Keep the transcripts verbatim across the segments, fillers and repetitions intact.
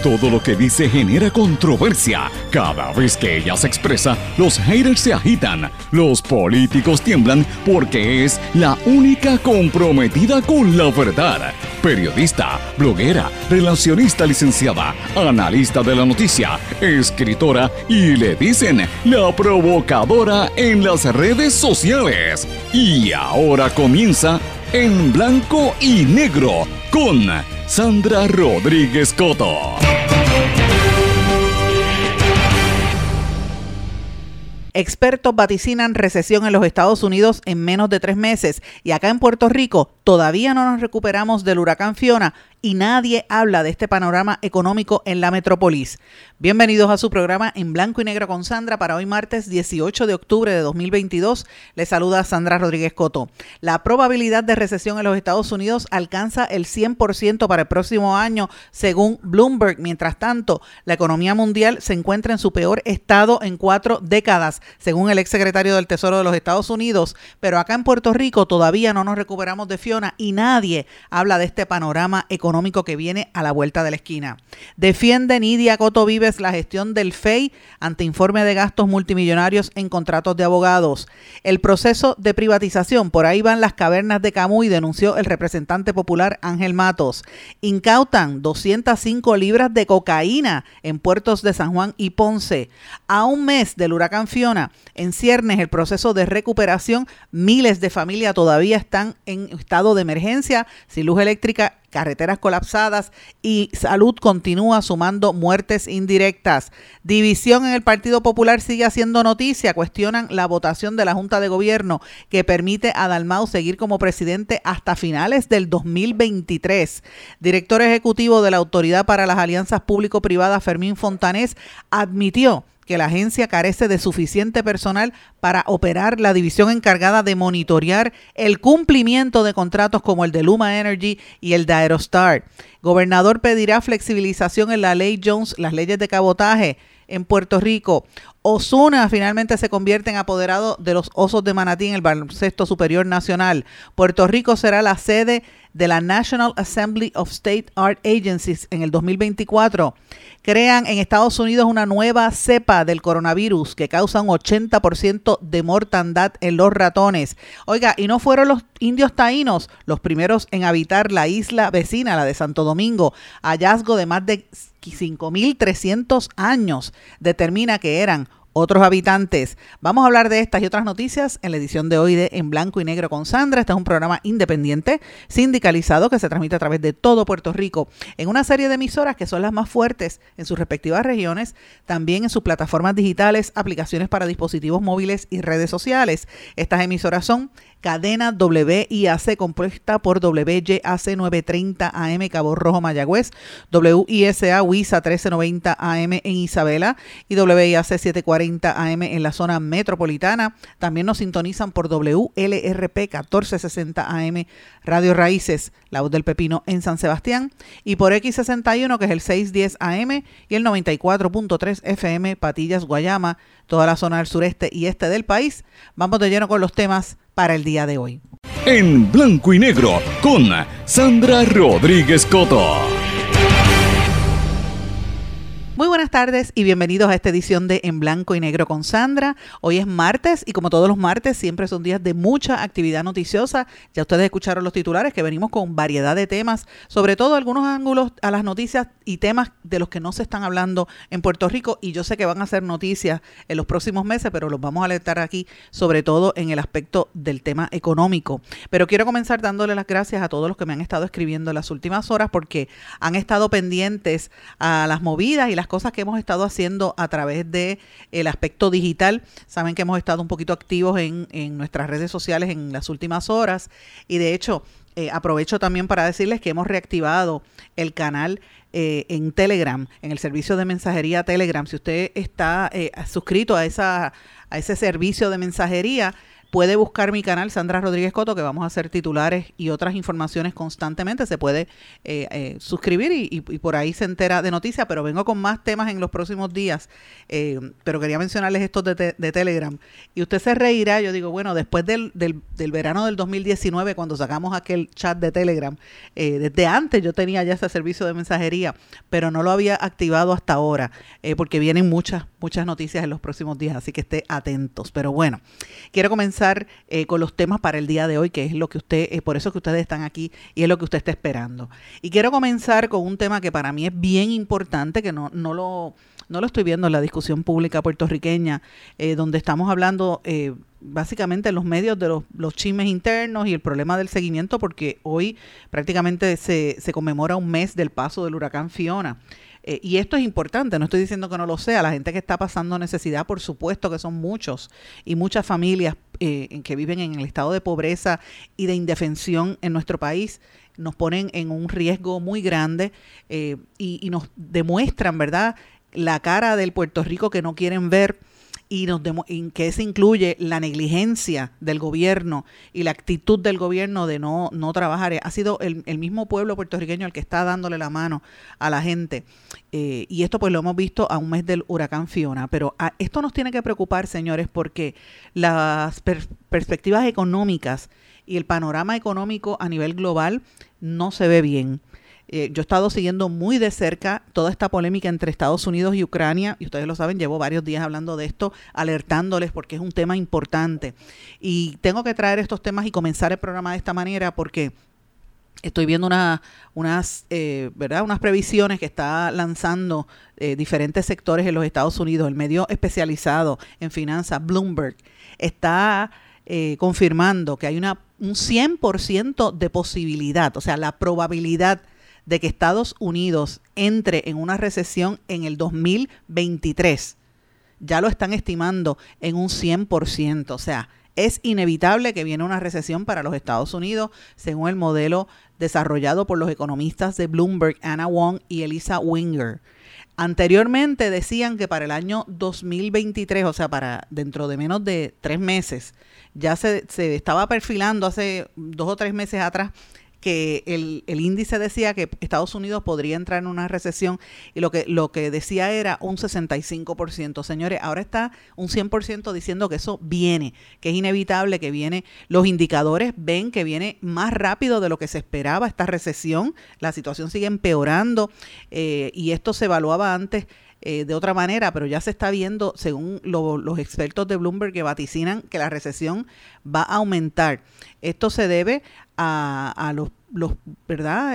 Todo lo que dice genera controversia. Cada vez que ella se expresa, los haters se agitan. Los políticos tiemblan porque es la única comprometida con la verdad. Periodista, bloguera, relacionista licenciada, analista de la noticia, escritora y le dicen la provocadora en las redes sociales. Y ahora comienza En Blanco y Negro con Sandra Rodríguez Coto. Expertos vaticinan recesión en los Estados Unidos en menos de tres meses y acá en Puerto Rico todavía no nos recuperamos del huracán Fiona y nadie habla de este panorama económico en la metrópolis. Bienvenidos a su programa En Blanco y Negro con Sandra para hoy martes dieciocho de octubre de dos mil veintidós. Les saluda Sandra Rodríguez Coto. La probabilidad de recesión en los Estados Unidos alcanza el cien por ciento para el próximo año según Bloomberg. Mientras tanto, la economía mundial se encuentra en su peor estado en cuatro décadas, según el exsecretario del Tesoro de los Estados Unidos. Pero acá en Puerto Rico todavía no nos recuperamos de Fiona y nadie habla de este panorama económico que viene a la vuelta de la esquina. Defiende Nidia Coto Vives la gestión del F E I ante informe de gastos multimillonarios en contratos de abogados. El proceso de privatización, por ahí van las cavernas de Camuy, denunció el representante popular Ángel Matos. Incautan doscientas cinco libras de cocaína en puertos de San Juan y Ponce. A un mes del huracán Fiona, en ciernes el proceso de recuperación, miles de familias todavía están en estado de emergencia, sin luz eléctrica, carreteras colapsadas y salud continúa sumando muertes indirectas. División en el Partido Popular sigue haciendo noticia. Cuestionan la votación de la Junta de Gobierno que permite a Dalmau seguir como presidente hasta finales del dos mil veintitrés. Director ejecutivo de la Autoridad para las Alianzas Público-Privadas, Fermín Fontanés, admitió que la agencia carece de suficiente personal para operar la división encargada de monitorear el cumplimiento de contratos como el de Luma Energy y el de Aerostar. Gobernador pedirá flexibilización en la ley Jones, las leyes de cabotaje en Puerto Rico. Osuna finalmente se convierte en apoderado de los Osos de Manatí en el baloncesto superior nacional. Puerto Rico será la sede de la National Assembly of State Art Agencies en el dos mil veinticuatro. Crean en Estados Unidos una nueva cepa del coronavirus que causa un ochenta por ciento de mortandad en los ratones. Oiga, y no fueron los indios taínos los primeros en habitar la isla vecina, la de Santo Domingo. Hallazgo de más de cinco mil trescientos años determina que eran otros habitantes. Vamos a hablar de estas y otras noticias en la edición de hoy de En Blanco y Negro con Sandra. Este es un programa independiente, sindicalizado, que se transmite a través de todo Puerto Rico en una serie de emisoras que son las más fuertes en sus respectivas regiones, también en sus plataformas digitales, aplicaciones para dispositivos móviles y redes sociales. Estas emisoras son Cadena W I A C, compuesta por W Y A C novecientos treinta A M Cabo Rojo, Mayagüez, W I S A WISA trece noventa A M en Isabela y W I A C setecientos cuarenta A M en la zona metropolitana. También nos sintonizan por W L R P catorce sesenta A M Radio Raíces, La Voz del Pepino en San Sebastián, y por X sesenta y uno, que es el seiscientos diez A M, y el noventa y cuatro punto tres F M Patillas, Guayama, toda la zona del sureste y este del país. Vamos de lleno con los temas para el día de hoy. En Blanco y Negro con Sandra Rodríguez Coto. Muy buenas tardes y bienvenidos a esta edición de En Blanco y Negro con Sandra. Hoy es martes y como todos los martes siempre son días de mucha actividad noticiosa. Ya ustedes escucharon los titulares que venimos con variedad de temas, sobre todo algunos ángulos a las noticias y temas de los que no se están hablando en Puerto Rico, y yo sé que van a ser noticias en los próximos meses, pero los vamos a alertar aquí, sobre todo en el aspecto del tema económico. Pero quiero comenzar dándole las gracias a todos los que me han estado escribiendo en las últimas horas porque han estado pendientes a las movidas y las cosas que hemos estado haciendo a través de el aspecto digital. Saben que hemos estado un poquito activos en, en nuestras redes sociales en las últimas horas, y de hecho eh, aprovecho también para decirles que hemos reactivado el canal eh, en Telegram, en el servicio de mensajería Telegram. Si usted está eh, suscrito a esa a ese servicio de mensajería, puede buscar mi canal, Sandra Rodríguez Coto, que vamos a hacer titulares y otras informaciones constantemente. Se puede eh, eh, suscribir y, y, y por ahí se entera de noticias, pero vengo con más temas en los próximos días. Eh, pero quería mencionarles estos de, te, de Telegram. Y usted se reirá, yo digo, bueno, después del, del, del verano del dos mil diecinueve, cuando sacamos aquel chat de Telegram, eh, desde antes yo tenía ya ese servicio de mensajería, pero no lo había activado hasta ahora, eh, porque vienen muchas, muchas noticias en los próximos días, así que esté atentos. Pero bueno, quiero comenzar eh, con los temas para el día de hoy, que es lo que usted, es por eso que ustedes están aquí y es lo que usted está esperando. Y quiero comenzar con un tema que para mí es bien importante, que no, no lo... No lo estoy viendo en la discusión pública puertorriqueña, eh, donde estamos hablando eh, básicamente en los medios de los, los chismes internos y el problema del seguimiento, porque hoy prácticamente se, se conmemora un mes del paso del huracán Fiona. Eh, y esto es importante, no estoy diciendo que no lo sea. La gente que está pasando necesidad, por supuesto que son muchos y muchas familias eh, que viven en el estado de pobreza y de indefensión en nuestro país, nos ponen en un riesgo muy grande eh, y, y nos demuestran, ¿verdad?, la cara del Puerto Rico que no quieren ver, y nos demo, y que eso incluye la negligencia del gobierno y la actitud del gobierno de no, no trabajar. Ha sido el, el mismo pueblo puertorriqueño el que está dándole la mano a la gente. Eh, y esto pues lo hemos visto a un mes del huracán Fiona. Pero a, esto nos tiene que preocupar, señores, porque las per, perspectivas económicas y el panorama económico a nivel global no se ve bien. Eh, yo he estado siguiendo muy de cerca toda esta polémica entre Estados Unidos y Ucrania, y ustedes lo saben, llevo varios días hablando de esto, alertándoles porque es un tema importante. Y tengo que traer estos temas y comenzar el programa de esta manera porque estoy viendo una, unas, eh, ¿verdad? unas previsiones que está lanzando eh, diferentes sectores en los Estados Unidos. El medio especializado en finanzas, Bloomberg, está eh, confirmando que hay una, un cien por ciento de posibilidad, o sea, la probabilidad de que Estados Unidos entre en una recesión en el dos mil veintitrés. Ya lo están estimando en un cien por ciento. O sea, es inevitable que viene una recesión para los Estados Unidos, según el modelo desarrollado por los economistas de Bloomberg, Anna Wong y Elisa Winger. Anteriormente decían que para el año dos mil veintitrés, o sea, para dentro de menos de tres meses, ya se, se estaba perfilando hace dos o tres meses atrás, que el, el índice decía que Estados Unidos podría entrar en una recesión, y lo que, lo que decía era un sesenta y cinco por ciento. Señores, ahora está un cien por ciento diciendo que eso viene, que es inevitable, que viene. Los indicadores ven que viene más rápido de lo que se esperaba esta recesión. La situación sigue empeorando eh, y esto se evaluaba antes Eh, de otra manera, pero ya se está viendo, según lo, los expertos de Bloomberg, que vaticinan que la recesión va a aumentar. Esto se debe a, a los, los, ¿verdad?,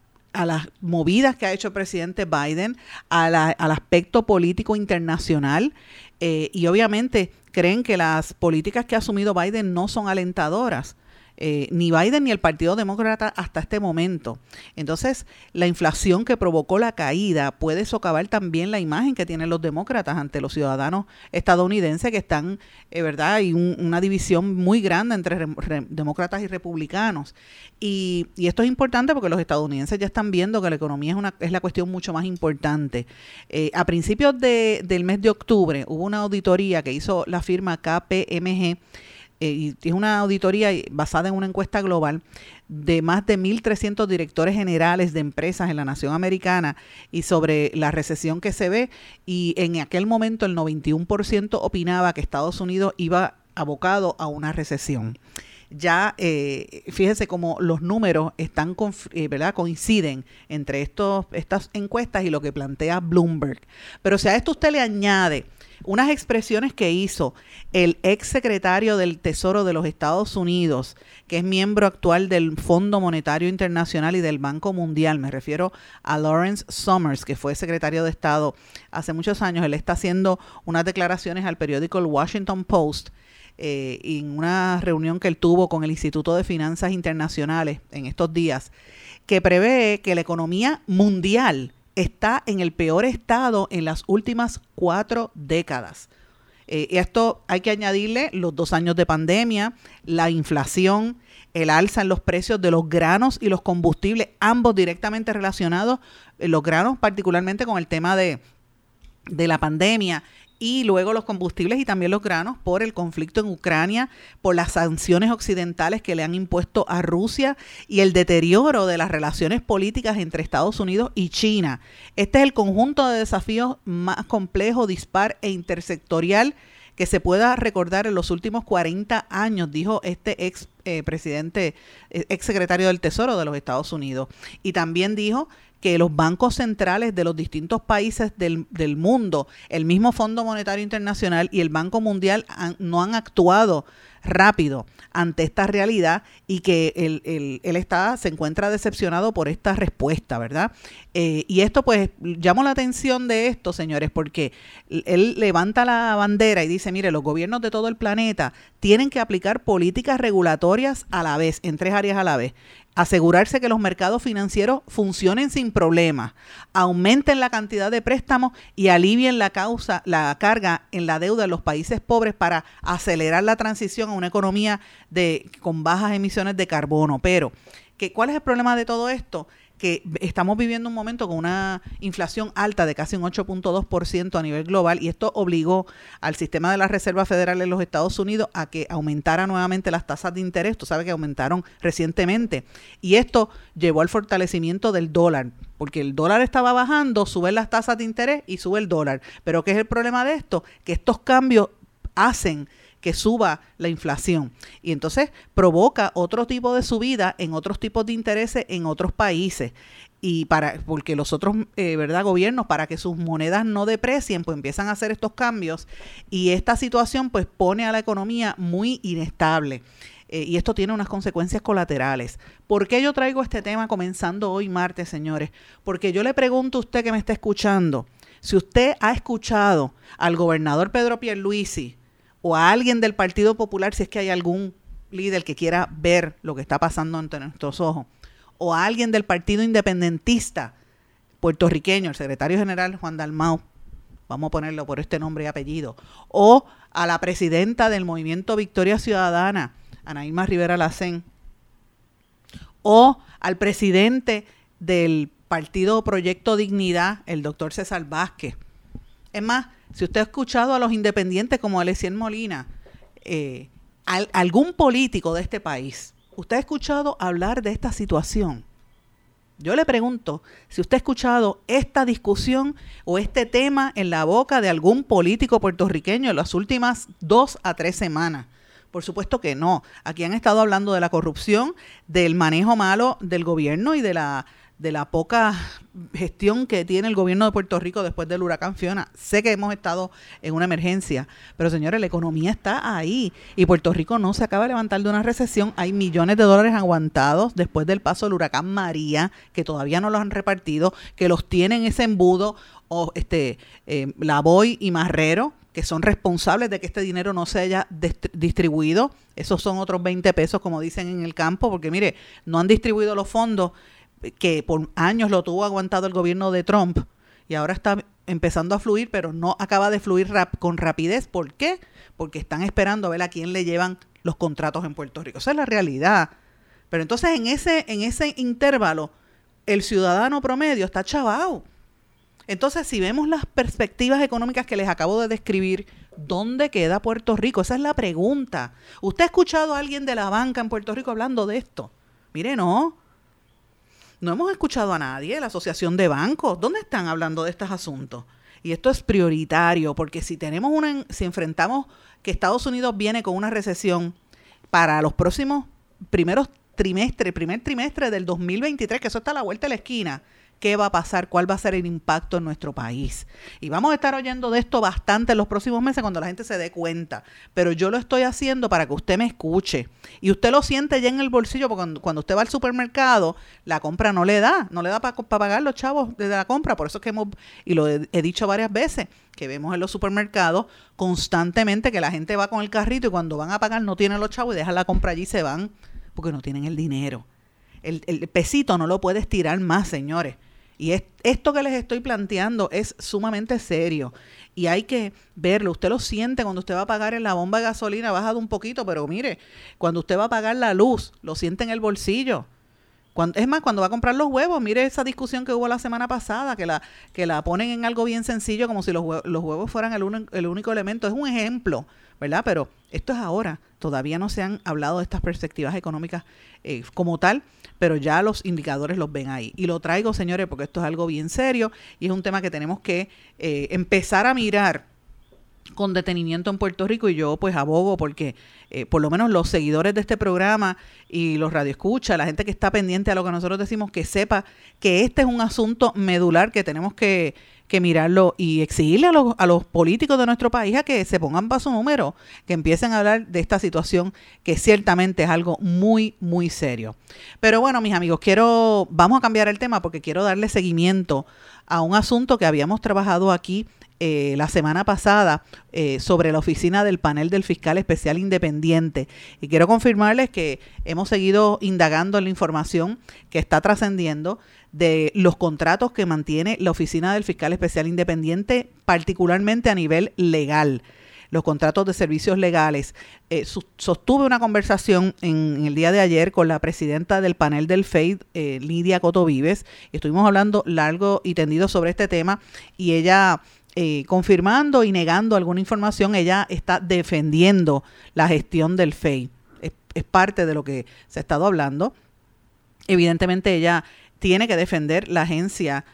a las movidas que ha hecho el presidente Biden, a la, al aspecto político internacional, eh, y obviamente creen que las políticas que ha asumido Biden no son alentadoras. Eh, ni Biden ni el Partido Demócrata hasta este momento. Entonces, la inflación que provocó la caída puede socavar también la imagen que tienen los demócratas ante los ciudadanos estadounidenses, que están, eh, ¿verdad? Hay un, una división muy grande entre re, re, demócratas y republicanos. Y, y esto es importante porque los estadounidenses ya están viendo que la economía es, una, es la cuestión mucho más importante. Eh, a principios de, del mes de octubre hubo una auditoría que hizo la firma K P M G, y es una auditoría basada en una encuesta global de más de mil trescientos directores generales de empresas en la nación americana y sobre la recesión que se ve, y en aquel momento el noventa y uno por ciento opinaba que Estados Unidos iba abocado a una recesión. Ya eh, fíjense cómo los números están eh, ¿verdad? coinciden entre estos, estas encuestas y lo que plantea Bloomberg. Pero si a esto usted le añade unas expresiones que hizo el ex secretario del Tesoro de los Estados Unidos, que es miembro actual del Fondo Monetario Internacional y del Banco Mundial, me refiero a Lawrence Summers, que fue secretario de Estado hace muchos años. Él está haciendo unas declaraciones al periódico El Washington Post, eh, en una reunión que él tuvo con el Instituto de Finanzas Internacionales en estos días, que prevé que la economía mundial está en el peor estado en las últimas cuatro décadas. Eh, esto hay que añadirle los dos años de pandemia, la inflación, el alza en los precios de los granos y los combustibles, ambos directamente relacionados, eh, los granos particularmente con el tema de, de la pandemia, y luego los combustibles y también los granos por el conflicto en Ucrania, por las sanciones occidentales que le han impuesto a Rusia y el deterioro de las relaciones políticas entre Estados Unidos y China. Este es el conjunto de desafíos más complejo, dispar e intersectorial que se pueda recordar en los últimos cuarenta años, dijo este ex eh, presidente, eh, ex secretario del Tesoro de los Estados Unidos. Y también dijo que los bancos centrales de los distintos países del, del mundo, el mismo Fondo Monetario Internacional y el Banco Mundial han, no han actuado rápido ante esta realidad y que él, él, él está, se encuentra decepcionado por esta respuesta, ¿verdad? Eh, y esto pues, llamo la atención de esto, señores, porque él levanta la bandera y dice, mire, los gobiernos de todo el planeta tienen que aplicar políticas regulatorias a la vez, en tres áreas a la vez. Asegurarse que los mercados financieros funcionen sin problemas, aumenten la cantidad de préstamos y alivien la causa, la carga en la deuda de los países pobres para acelerar la transición a una economía de, con bajas emisiones de carbono. Pero, ¿qué, ¿cuál es el problema de todo esto? Que estamos viviendo un momento con una inflación alta de casi un ocho punto dos por ciento a nivel global y esto obligó al sistema de la Reserva Federal en los Estados Unidos a que aumentara nuevamente las tasas de interés. Tú sabes que aumentaron recientemente y esto llevó al fortalecimiento del dólar, porque el dólar estaba bajando, suben las tasas de interés y sube el dólar. Pero ¿qué es el problema de esto? Que estos cambios hacen que suba la inflación y entonces provoca otro tipo de subida en otros tipos de intereses en otros países y para porque los otros eh, verdad gobiernos para que sus monedas no deprecien pues empiezan a hacer estos cambios y esta situación pues pone a la economía muy inestable. Eh, y esto tiene unas consecuencias colaterales. ¿Por qué yo traigo este tema comenzando hoy martes, señores? Porque yo le pregunto a usted que me está escuchando, si usted ha escuchado al gobernador Pedro Pierluisi o a alguien del Partido Popular, si es que hay algún líder que quiera ver lo que está pasando ante nuestros ojos, o a alguien del Partido Independentista puertorriqueño, el secretario general Juan Dalmau, vamos a ponerlo por este nombre y apellido, o a la presidenta del Movimiento Victoria Ciudadana, Ana Irma Rivera Lacén, o al presidente del Partido Proyecto Dignidad, el doctor César Vázquez. Es más, si usted ha escuchado a los independientes como Aleciel Molina, eh, al, algún político de este país, ¿usted ha escuchado hablar de esta situación? Yo le pregunto si usted ha escuchado esta discusión o este tema en la boca de algún político puertorriqueño en las últimas dos a tres semanas. Por supuesto que no. Aquí han estado hablando de la corrupción, del manejo malo del gobierno y de la de la poca gestión que tiene el gobierno de Puerto Rico después del huracán Fiona. Sé que hemos estado en una emergencia, pero señores, la economía está ahí y Puerto Rico no se acaba de levantar de una recesión. Hay millones de dólares aguantados después del paso del huracán María, que todavía no los han repartido, que los tienen ese embudo, o este eh, Lavoy y Marrero, que son responsables de que este dinero no se haya dist- distribuido. Esos son otros veinte pesos, como dicen en el campo, porque mire, no han distribuido los fondos que por años lo tuvo aguantado el gobierno de Trump y ahora está empezando a fluir, pero no acaba de fluir rap- con rapidez. ¿Por qué? Porque están esperando a ver a quién le llevan los contratos en Puerto Rico. Esa es la realidad. Pero entonces en ese, en ese intervalo, el ciudadano promedio está chavao. Entonces, si vemos las perspectivas económicas que les acabo de describir, ¿dónde queda Puerto Rico? Esa es la pregunta. ¿Usted ha escuchado a alguien de la banca en Puerto Rico hablando de esto? Mire, no. No hemos escuchado a nadie, la Asociación de Bancos. ¿Dónde están hablando de estos asuntos? Y esto es prioritario, porque si tenemos una, si enfrentamos que Estados Unidos viene con una recesión para los próximos primeros trimestres, primer trimestre del dos mil veintitrés, que eso está a la vuelta de la esquina, ¿qué va a pasar? ¿Cuál va a ser el impacto en nuestro país? Y vamos a estar oyendo de esto bastante en los próximos meses cuando la gente se dé cuenta. Pero yo lo estoy haciendo para que usted me escuche. Y usted lo siente ya en el bolsillo, porque cuando, cuando usted va al supermercado, la compra no le da. No le da para pa pagar los chavos de la compra. Por eso es que hemos, y lo he, he dicho varias veces, que vemos en los supermercados constantemente que la gente va con el carrito y cuando van a pagar no tienen los chavos y dejan la compra allí y se van porque no tienen el dinero. El, el pesito no lo puede estirar más, señores. Y es, esto que les estoy planteando es sumamente serio y hay que verlo. Usted lo siente cuando usted va a pagar en la bomba de gasolina, ha bajado un poquito, pero mire, cuando usted va a pagar la luz, lo siente en el bolsillo. Cuando, es más, cuando va a comprar los huevos, mire esa discusión que hubo la semana pasada, que la que la ponen en algo bien sencillo, como si los huevos, los huevos fueran el, uno, el único elemento. Es un ejemplo, ¿verdad? Pero esto es ahora. Todavía no se han hablado de estas perspectivas económicas eh, como tal, pero ya los indicadores los ven ahí. Y lo traigo, señores, porque esto es algo bien serio y es un tema que tenemos que eh, empezar a mirar con detenimiento en Puerto Rico, y yo pues abogo porque eh, por lo menos los seguidores de este programa y los radioescuchas, la gente que está pendiente a lo que nosotros decimos, que sepa que este es un asunto medular que tenemos que, que mirarlo y exigirle a los, a los políticos de nuestro país a que se pongan para su número, que empiecen a hablar de esta situación que ciertamente es algo muy, muy serio. Pero bueno, mis amigos, quiero, vamos a cambiar el tema porque quiero darle seguimiento a un asunto que habíamos trabajado aquí Eh, la semana pasada eh, sobre la oficina del panel del fiscal especial independiente, y quiero confirmarles que hemos seguido indagando en la información que está trascendiendo de los contratos que mantiene la oficina del fiscal especial independiente, particularmente a nivel legal, los contratos de servicios legales. Eh, sostuve una conversación en, en el día de ayer con la presidenta del panel del F E I, eh, Lidia Coto Vives, y estuvimos hablando largo y tendido sobre este tema, y ella Eh, confirmando y negando alguna información. Ella está defendiendo la gestión del F E I. Es, es parte de lo que se ha estado hablando. Evidentemente ella tiene que defender la agencia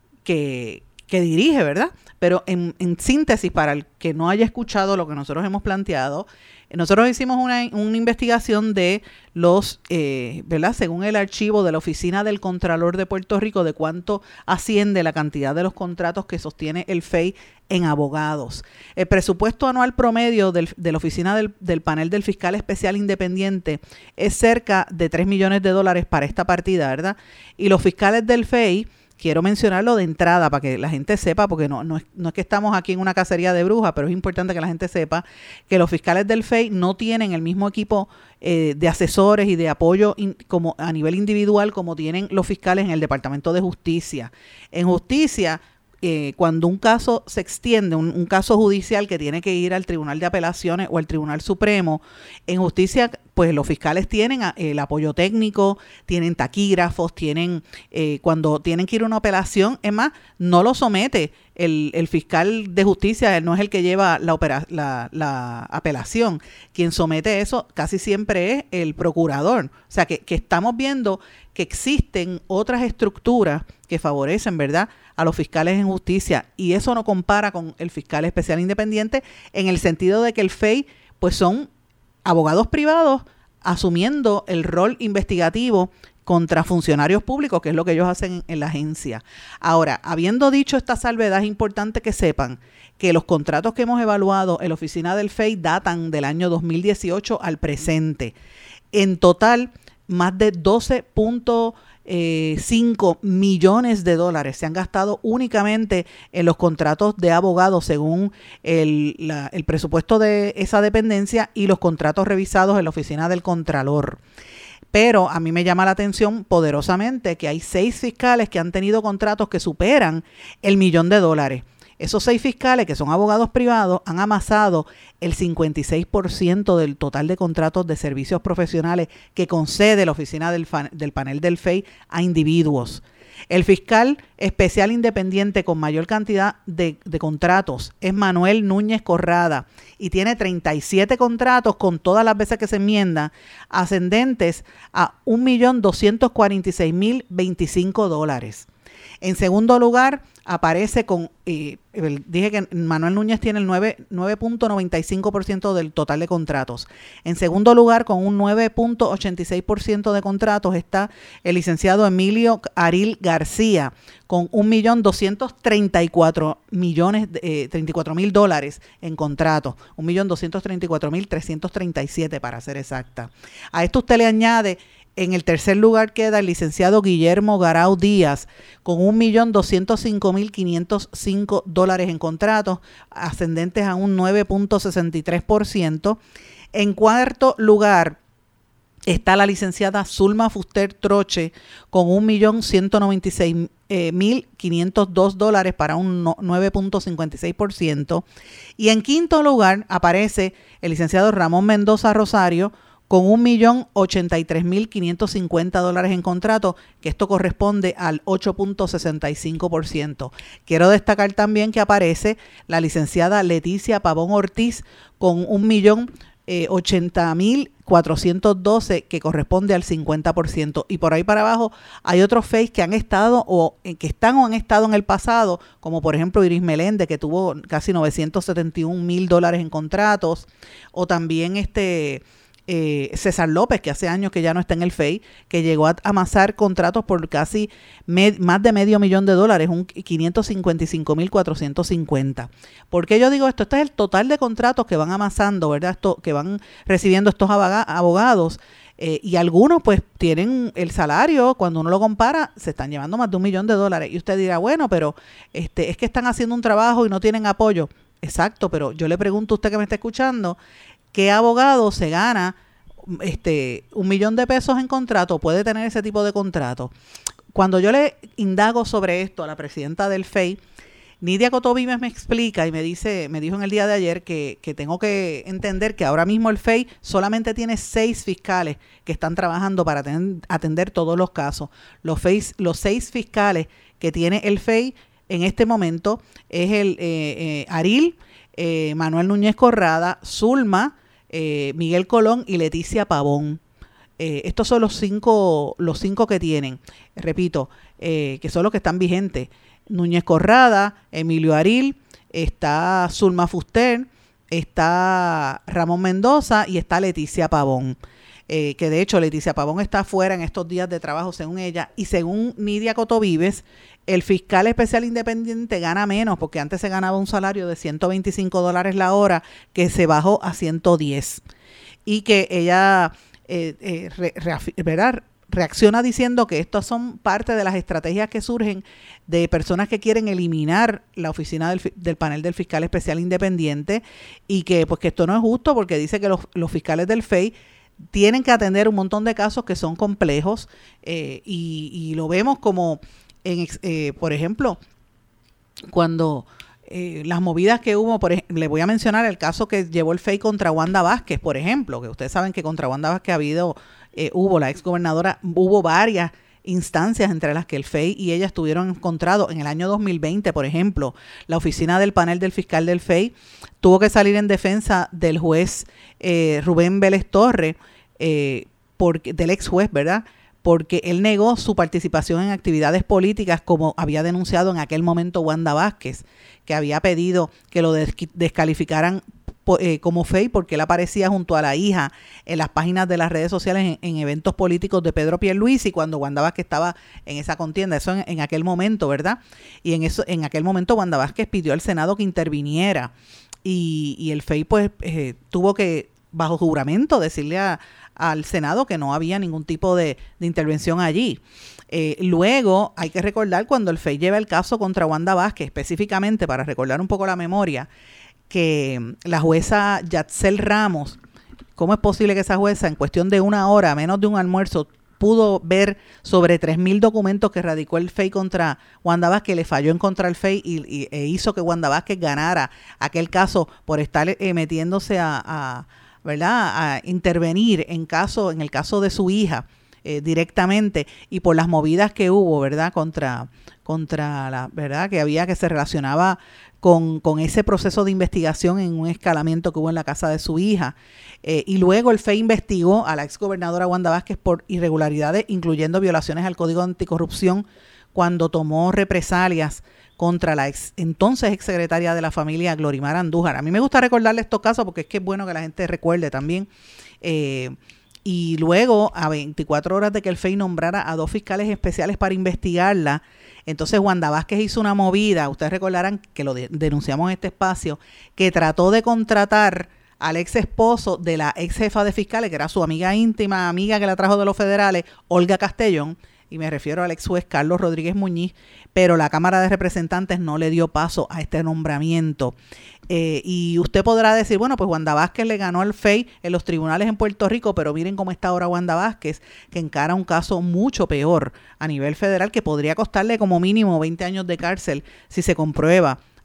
que, que dirige, ¿verdad? Pero en, en síntesis, para el que no haya escuchado lo que nosotros hemos planteado, nosotros hicimos una, una investigación de los, eh, ¿verdad? Según el archivo de la Oficina del Contralor de Puerto Rico, de cuánto asciende la cantidad de los contratos que sostiene el F E I en abogados. El presupuesto anual promedio del, de la Oficina del, del Panel del Fiscal Especial Independiente es cerca de tres millones de dólares para esta partida, ¿verdad? Y los fiscales del F E I, quiero mencionarlo de entrada para que la gente sepa, porque no, no, es, no es que estamos aquí en una cacería de brujas, pero es importante que la gente sepa que los fiscales del F E I no tienen el mismo equipo eh, de asesores y de apoyo in, como a nivel individual como tienen los fiscales en el Departamento de Justicia. En Justicia, Eh, cuando un caso se extiende, un, un caso judicial que tiene que ir al Tribunal de Apelaciones o al Tribunal Supremo, en Justicia, pues los fiscales tienen el apoyo técnico, tienen taquígrafos, tienen, eh, cuando tienen que ir a una apelación, es más, no lo somete el, el fiscal de justicia, él no es el que lleva la, opera, la, la apelación, quien somete eso casi siempre es el procurador. O sea, que, que estamos viendo que existen otras estructuras que favorecen, ¿verdad?, a los fiscales en justicia, y eso no compara con el fiscal especial independiente en el sentido de que el F E I pues son abogados privados asumiendo el rol investigativo contra funcionarios públicos, que es lo que ellos hacen en la agencia. Ahora, habiendo dicho esta salvedad, es importante que sepan que los contratos que hemos evaluado en la oficina del F E I datan del año dos mil dieciocho al presente. En total, más de doce punto cinco millones de dólares se han gastado únicamente en los contratos de abogados según el, la, el presupuesto de esa dependencia y los contratos revisados en la oficina del Contralor. Pero a mí me llama la atención poderosamente que hay seis fiscales que han tenido contratos que superan el millón de dólares. Esos seis fiscales, que son abogados privados, han amasado el cincuenta y seis por ciento del total de contratos de servicios profesionales que concede la oficina del, fan, del panel del F E I a individuos. El fiscal especial independiente con mayor cantidad de, de contratos es Manuel Núñez Corrada, y tiene treinta y siete contratos con todas las veces que se enmiendan, ascendentes a un millón doscientos cuarenta y seis mil veinticinco dólares. En segundo lugar, aparece con, eh, dije que Manuel Núñez tiene el nueve punto noventa y cinco por ciento del total de contratos. En segundo lugar, con un nueve punto ochenta y seis por ciento de contratos, está el licenciado Emilio Aril García, con un millón doscientos treinta y cuatro millones, eh, treinta y cuatro mil dólares en contratos, un millón doscientos treinta y cuatro mil trescientos treinta y siete para ser exacta. A esto usted le añade, en el tercer lugar queda el licenciado Guillermo Garau Díaz, con un millón doscientos cinco mil quinientos cinco dólares en contratos, ascendentes a un nueve punto sesenta y tres por ciento. En cuarto lugar está la licenciada Zulma Fuster Troche, con un millón ciento noventa y seis mil quinientos dos dólares para un nueve punto cincuenta y seis por ciento. Y en quinto lugar aparece el licenciado Ramón Mendoza Rosario, con un millón ochenta y tres mil quinientos cincuenta dólares en contrato, que esto corresponde al ocho punto sesenta y cinco por ciento. Quiero destacar también que aparece la licenciada Leticia Pavón Ortiz con un millón ochenta mil cuatrocientos doce, que corresponde al cincuenta por ciento. Y por ahí para abajo hay otros F E Is que han estado o que están o han estado en el pasado, como por ejemplo Iris Meléndez, que tuvo casi novecientos setenta y un mil dólares en contratos, o también este... Eh, César López, que hace años que ya no está en el F E I, que llegó a amasar contratos por casi med, más de medio millón de dólares, un quinientos cincuenta y cinco mil cuatrocientos cincuenta. ¿Por qué yo digo esto? Este es el total de contratos que van amasando, ¿verdad? Esto, que van recibiendo estos abogados. Eh, y algunos pues tienen el salario, cuando uno lo compara, se están llevando más de un millón de dólares. Y usted dirá, bueno, pero este es que están haciendo un trabajo y no tienen apoyo. Exacto, pero yo le pregunto a usted que me está escuchando, ¿qué abogado se gana este un millón de pesos en contrato? Puede tener ese tipo de contrato. Cuando yo le indago sobre esto a la presidenta del F E I, Nidia Cotto Vives me explica y me dice, me dijo en el día de ayer que, que tengo que entender que ahora mismo el F E I solamente tiene seis fiscales que están trabajando para ten, atender todos los casos. Los, F E I, los seis fiscales que tiene el F E I en este momento es el eh, eh, Aril, eh, Manuel Núñez Corrada, Zulma, Eh, Miguel Colón y Leticia Pavón. Eh, estos son los cinco, los cinco que tienen, repito, eh, que son los que están vigentes. Núñez Corrada, Emilio Aril, está Zulma Fuster, está Ramón Mendoza y está Leticia Pavón. Eh, que de hecho Leticia Pavón está fuera en estos días de trabajo, según ella, y según Nidia Cotto Vives, el fiscal especial independiente gana menos, porque antes se ganaba un salario de ciento veinticinco dólares la hora, que se bajó a ciento diez. Y que ella eh, eh, re, re, ¿verdad? reacciona diciendo que estas son parte de las estrategias que surgen de personas que quieren eliminar la oficina del, del panel del fiscal especial independiente, y que pues que esto no es justo, porque dice que los, los fiscales del F E I tienen que atender un montón de casos que son complejos, eh, y, y lo vemos como, en, eh, por ejemplo, cuando eh, las movidas que hubo, por ejemplo, le voy a mencionar el caso que llevó el F E I contra Wanda Vázquez, por ejemplo, que ustedes saben que contra Wanda Vázquez ha habido, eh, hubo la exgobernadora, hubo varias instancias entre las que el F E I y ella estuvieron encontrados. En el año dos mil veinte, por ejemplo, la oficina del panel del fiscal del F E I tuvo que salir en defensa del juez eh, Rubén Vélez Torres, eh, porque, del ex juez, ¿verdad?, porque él negó su participación en actividades políticas, como había denunciado en aquel momento Wanda Vázquez, que había pedido que lo des- descalificaran eh, como F E I porque él aparecía junto a la hija en las páginas de las redes sociales en, en eventos políticos de Pedro Pierluisi, cuando Wanda Vázquez estaba en esa contienda. Eso en, en aquel momento, ¿verdad? Y en eso, en aquel momento Wanda Vázquez pidió al Senado que interviniera, y, y el F E I pues eh, tuvo que, bajo juramento, decirle a al Senado que no había ningún tipo de, de intervención allí. Eh, luego hay que recordar cuando el F E I lleva el caso contra Wanda Vázquez, específicamente para recordar un poco la memoria, que la jueza Yatzel Ramos, ¿cómo es posible que esa jueza en cuestión de una hora, menos de un almuerzo, pudo ver sobre tres mil documentos que radicó el F E I contra Wanda Vázquez, le falló en contra del F E I y, y e hizo que Wanda Vázquez ganara aquel caso por estar eh, metiéndose a, a ¿verdad?, a intervenir en caso, en el caso de su hija eh, directamente, y por las movidas que hubo, ¿verdad?, contra, contra la, ¿verdad?, que había, que se relacionaba con, con ese proceso de investigación en un escalamiento que hubo en la casa de su hija. Eh, y luego el F E I investigó a la exgobernadora Wanda Vázquez por irregularidades, incluyendo violaciones al Código Anticorrupción, cuando tomó represalias contra la ex, entonces exsecretaria de la familia, Glorimar Andújar. A mí me gusta recordarle estos casos porque es que es bueno que la gente recuerde también. Eh, y luego, a veinticuatro horas de que el F E I nombrara a dos fiscales especiales para investigarla, entonces Wanda Vázquez hizo una movida, ustedes recordarán que lo de, denunciamos en este espacio, que trató de contratar al ex esposo de la ex jefa de fiscales, que era su amiga íntima, amiga que la trajo de los federales, Olga Castellón, y me refiero al ex juez Carlos Rodríguez Muñiz, pero la Cámara de Representantes no le dio paso a este nombramiento. Eh, y usted podrá decir, bueno, pues Wanda Vázquez le ganó al F E I en los tribunales en Puerto Rico, pero miren cómo está ahora Wanda Vázquez, que encara un caso mucho peor a nivel federal, que podría costarle como mínimo veinte años de cárcel si se comprueba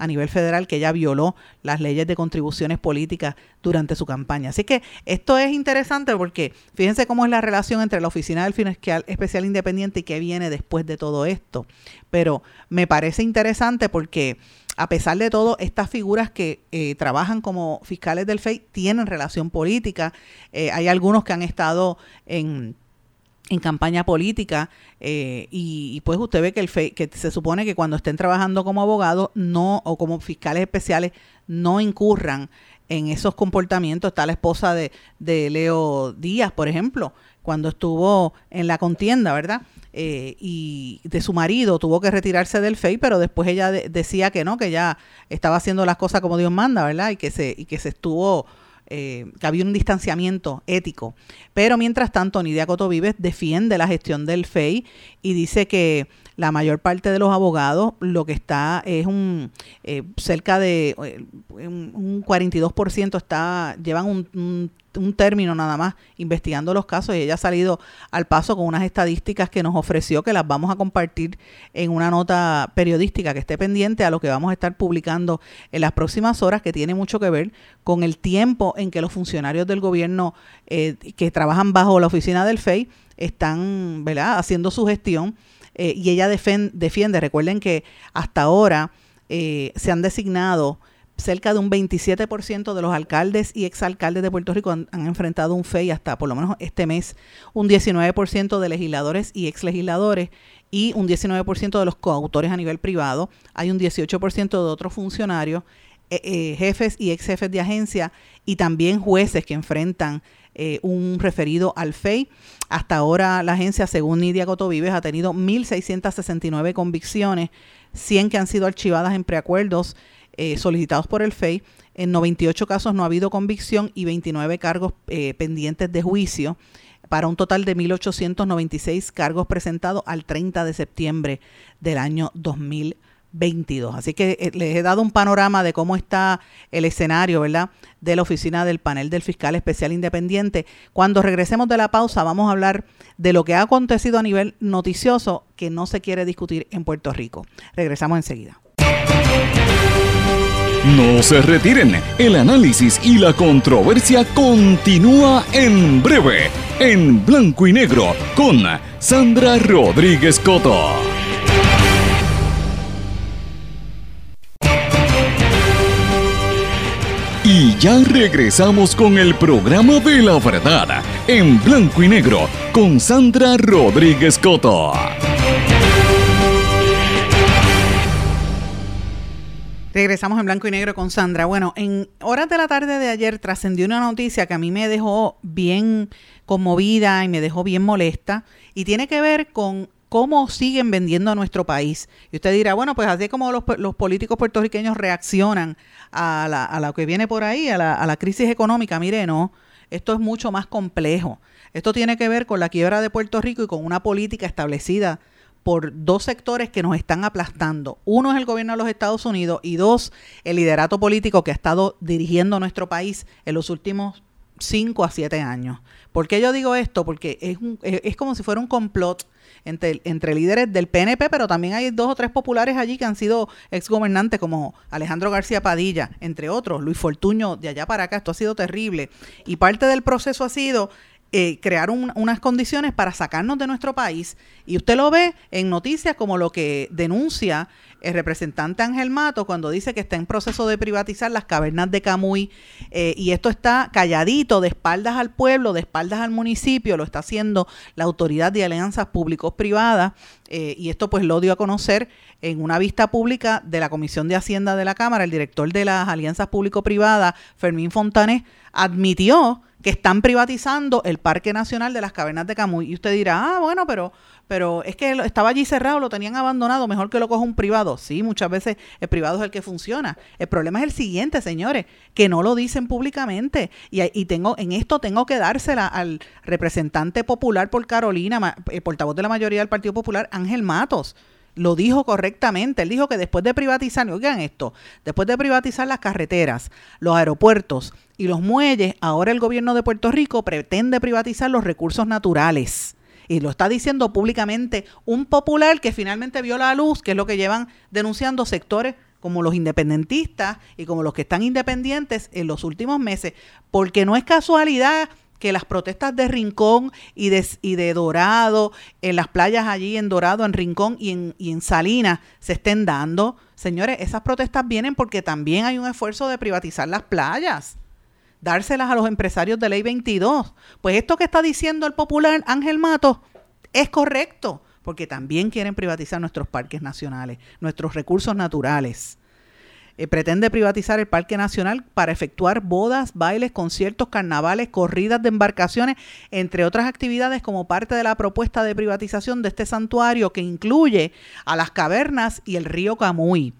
a nivel federal que ella violó las leyes de contribuciones políticas durante su campaña. Así que esto es interesante porque fíjense cómo es la relación entre la Oficina del Fiscal Especial Independiente y qué viene después de todo esto. Pero me parece interesante porque a pesar de todo, estas figuras que eh, trabajan como fiscales del F E I tienen relación política. Eh, hay algunos que han estado en, en campaña política eh, y, y pues usted ve que, el F E I, que se supone que cuando estén trabajando como abogados no o como fiscales especiales no incurran en esos comportamientos. Está la esposa de, de Leo Díaz, por ejemplo, cuando estuvo en la contienda, ¿verdad? Eh, y de su marido tuvo que retirarse del F E I, pero después ella de, decía que no, que ya estaba haciendo las cosas como Dios manda, ¿verdad? Y que se, y que se estuvo, eh, que había un distanciamiento ético. Pero mientras tanto, Nidia Coto Vives defiende la gestión del F E I y dice que la mayor parte de los abogados lo que está es un eh, cerca de eh, un, un cuarenta y dos por ciento está llevan un, un un término nada más investigando los casos, y ella ha salido al paso con unas estadísticas que nos ofreció, que las vamos a compartir en una nota periodística que esté pendiente a lo que vamos a estar publicando en las próximas horas, que tiene mucho que ver con el tiempo en que los funcionarios del gobierno eh, que trabajan bajo la oficina del F E I están, ¿verdad?, haciendo su gestión, eh, y ella defen- defiende, recuerden que hasta ahora eh, se han designado cerca de un veintisiete por ciento de los alcaldes y exalcaldes de Puerto Rico han, han enfrentado un F E I hasta por lo menos este mes, un diecinueve por ciento de legisladores y exlegisladores y un diecinueve por ciento de los coautores a nivel privado. Hay un dieciocho por ciento de otros funcionarios, eh, eh, jefes y ex jefes de agencia y también jueces que enfrentan eh, un referido al F E I. Hasta ahora la agencia, según Nidia Coto Vives, ha tenido mil seiscientas sesenta y nueve convicciones, cien que han sido archivadas en preacuerdos Eh, solicitados por el F E I. En noventa y ocho casos no ha habido convicción y veintinueve cargos eh, pendientes de juicio, para un total de mil ochocientos noventa y seis cargos presentados al treinta de septiembre del año dos mil veintidós. Así que eh, les he dado un panorama de cómo está el escenario, ¿verdad?, de la oficina del panel del fiscal especial independiente. Cuando regresemos de la pausa vamos a hablar de lo que ha acontecido a nivel noticioso que no se quiere discutir en Puerto Rico. Regresamos enseguida. No se retiren, el análisis y la controversia continúa en breve, en Blanco y Negro, con Sandra Rodríguez Coto. Y ya regresamos con el programa de la verdad, en Blanco y Negro, con Sandra Rodríguez Coto. Regresamos en Blanco y Negro con Sandra. Bueno, en horas de la tarde de ayer trascendió una noticia que a mí me dejó bien conmovida y me dejó bien molesta, y tiene que ver con cómo siguen vendiendo a nuestro país. Y usted dirá, bueno, pues así es como los, los políticos puertorriqueños reaccionan a, la, a lo que viene por ahí, a la, a la crisis económica. Mire, no, esto es mucho más complejo. Esto tiene que ver con la quiebra de Puerto Rico y con una política establecida por dos sectores que nos están aplastando. Uno es el gobierno de los Estados Unidos y dos, el liderato político que ha estado dirigiendo nuestro país en los últimos cinco a siete años. ¿Por qué yo digo esto? Porque es, un, es, es como si fuera un complot entre, entre líderes del P N P, pero también hay dos o tres populares allí que han sido exgobernantes, como Alejandro García Padilla, entre otros, Luis Fortuño, de allá para acá. Esto ha sido terrible. Y parte del proceso ha sido Eh, crear un, unas condiciones para sacarnos de nuestro país, y usted lo ve en noticias como lo que denuncia el representante Ángel Mato cuando dice que está en proceso de privatizar las cavernas de Camuy, eh, y esto está calladito, de espaldas al pueblo, de espaldas al municipio, lo está haciendo la Autoridad de Alianzas Públicos-Privadas, eh, y esto pues lo dio a conocer en una vista pública de la Comisión de Hacienda de la Cámara. El director de las Alianzas Público-Privadas, Fermín Fontanés, admitió que están privatizando el Parque Nacional de las Cavernas de Camuy. Y usted dirá, ah, bueno, pero, pero es que estaba allí cerrado, lo tenían abandonado, mejor que lo coja un privado. Sí, muchas veces el privado es el que funciona. El problema es el siguiente, señores, que no lo dicen públicamente. Y, y tengo en esto tengo que dársela al representante popular por Carolina, el portavoz de la mayoría del Partido Popular, Ángel Matos. Lo dijo correctamente. Él dijo que después de privatizar, oigan esto, después de privatizar las carreteras, los aeropuertos y los muelles, ahora el gobierno de Puerto Rico pretende privatizar los recursos naturales. Y lo está diciendo públicamente un popular que finalmente vio la luz, que es lo que llevan denunciando sectores como los independentistas y como los que están independientes en los últimos meses, porque no es casualidad que las protestas de Rincón y de, y de Dorado, en las playas allí en Dorado, en Rincón y en, y en Salinas se estén dando. Señores, esas protestas vienen porque también hay un esfuerzo de privatizar las playas, dárselas a los empresarios de Ley veintidós. Pues esto que está diciendo el popular Ángel Matos es correcto, porque también quieren privatizar nuestros parques nacionales, nuestros recursos naturales. Eh, pretende privatizar el Parque Nacional para efectuar bodas, bailes, conciertos, carnavales, corridas de embarcaciones, entre otras actividades como parte de la propuesta de privatización de este santuario que incluye a las cavernas y el río Camuy.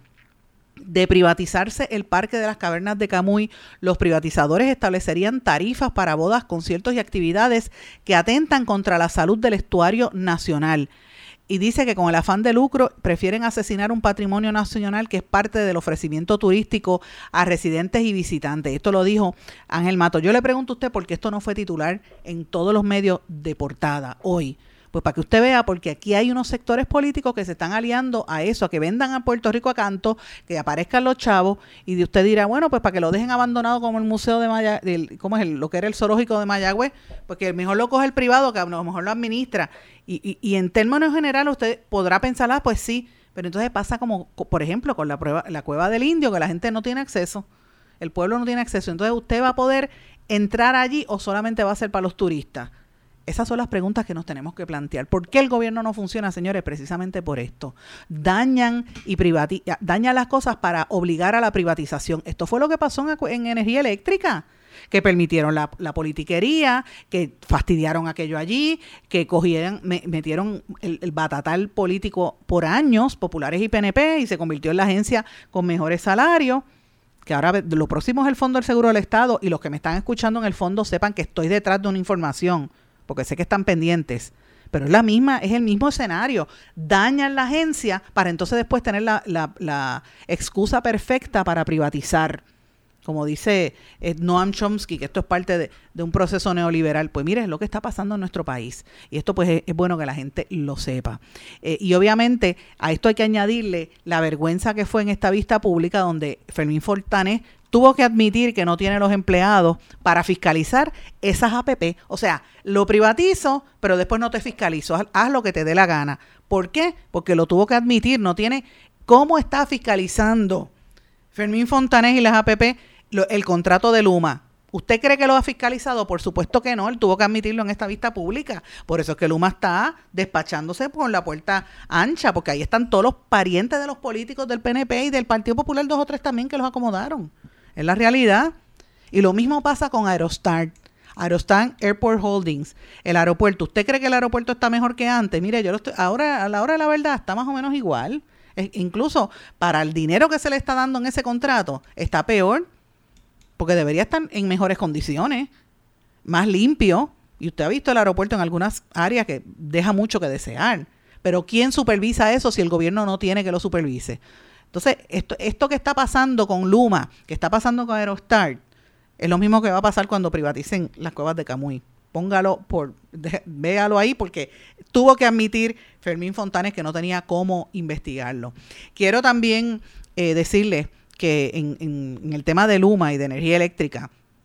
De privatizarse el Parque de las Cavernas de Camuy, los privatizadores establecerían tarifas para bodas, conciertos y actividades que atentan contra la salud del estuario nacional. Y dice que con el afán de lucro prefieren asesinar un patrimonio nacional que es parte del ofrecimiento turístico a residentes y visitantes. Esto lo dijo Ángel Matos. Yo le pregunto a usted por qué esto no fue titular en todos los medios de portada hoy. Pues para que usted vea, porque aquí hay unos sectores políticos que se están aliando a eso, a que vendan a Puerto Rico a canto, que aparezcan los chavos, y de usted dirá, bueno, pues para que lo dejen abandonado como el museo de Mayagüez, ¿cómo es el, lo que era el zoológico de Mayagüez? Porque mejor lo coge el privado, que a lo mejor lo administra. Y, y, y en términos generales usted podrá pensar, ah, pues sí, pero entonces pasa como, por ejemplo, con la, prueba, la cueva del Indio, que la gente no tiene acceso, el pueblo no tiene acceso. Entonces usted va a poder entrar allí o solamente va a ser para los turistas. Esas son las preguntas que nos tenemos que plantear. ¿Por qué el gobierno no funciona, señores? Precisamente por esto. Dañan y privati- dañan las cosas para obligar a la privatización. Esto fue lo que pasó en, en energía eléctrica, que permitieron la, la politiquería, que fastidiaron aquello allí, que cogieron, me, metieron el, el batatal político por años, populares y P N P, y se convirtió en la agencia con mejores salarios. Que ahora lo próximo es el Fondo del Seguro del Estado, y los que me están escuchando en el fondo sepan que estoy detrás de una información, porque sé que están pendientes, pero es la misma, es el mismo escenario. Dañan la agencia para entonces después tener la, la, la excusa perfecta para privatizar. Como dice eh, Noam Chomsky, que esto es parte de, de un proceso neoliberal. Pues mire, es lo que está pasando en nuestro país. Y esto pues es, es bueno que la gente lo sepa. Eh, y obviamente a esto hay que añadirle la vergüenza que fue en esta vista pública donde Fermín Fontanes tuvo que admitir que no tiene los empleados para fiscalizar esas A P P. O sea, lo privatizo, pero después no te fiscalizo. Haz, haz lo que te dé la gana. ¿Por qué? Porque lo tuvo que admitir. No tiene cómo está fiscalizando Fermín Fontanes y las A P P lo, el contrato de Luma. ¿Usted cree que lo ha fiscalizado? Por supuesto que no. Él tuvo que admitirlo en esta vista pública. Por eso es que Luma está despachándose por la puerta ancha, porque ahí están todos los parientes de los políticos del P N P y del Partido Popular, dos o tres también que los acomodaron. Es la realidad. Y lo mismo pasa con Aerostar. Aerostar Airport Holdings, el aeropuerto. ¿Usted cree que el aeropuerto está mejor que antes? Mire, yo lo estoy, ahora, a la hora de la verdad, está más o menos igual. Es, incluso para el dinero que se le está dando en ese contrato, está peor, porque debería estar en mejores condiciones, más limpio. Y usted ha visto el aeropuerto en algunas áreas que deja mucho que desear. Pero ¿quién supervisa eso si el gobierno no tiene que lo supervise? Entonces, esto, esto que está pasando con Luma, que está pasando con Aerostar, es lo mismo que va a pasar cuando privaticen las cuevas de Camuy. Póngalo, por, de, véalo ahí, porque tuvo que admitir Fermín Fontanes que no tenía cómo investigarlo. Quiero también eh, decirles que en, en, en el tema de Luma y de energía eléctrica,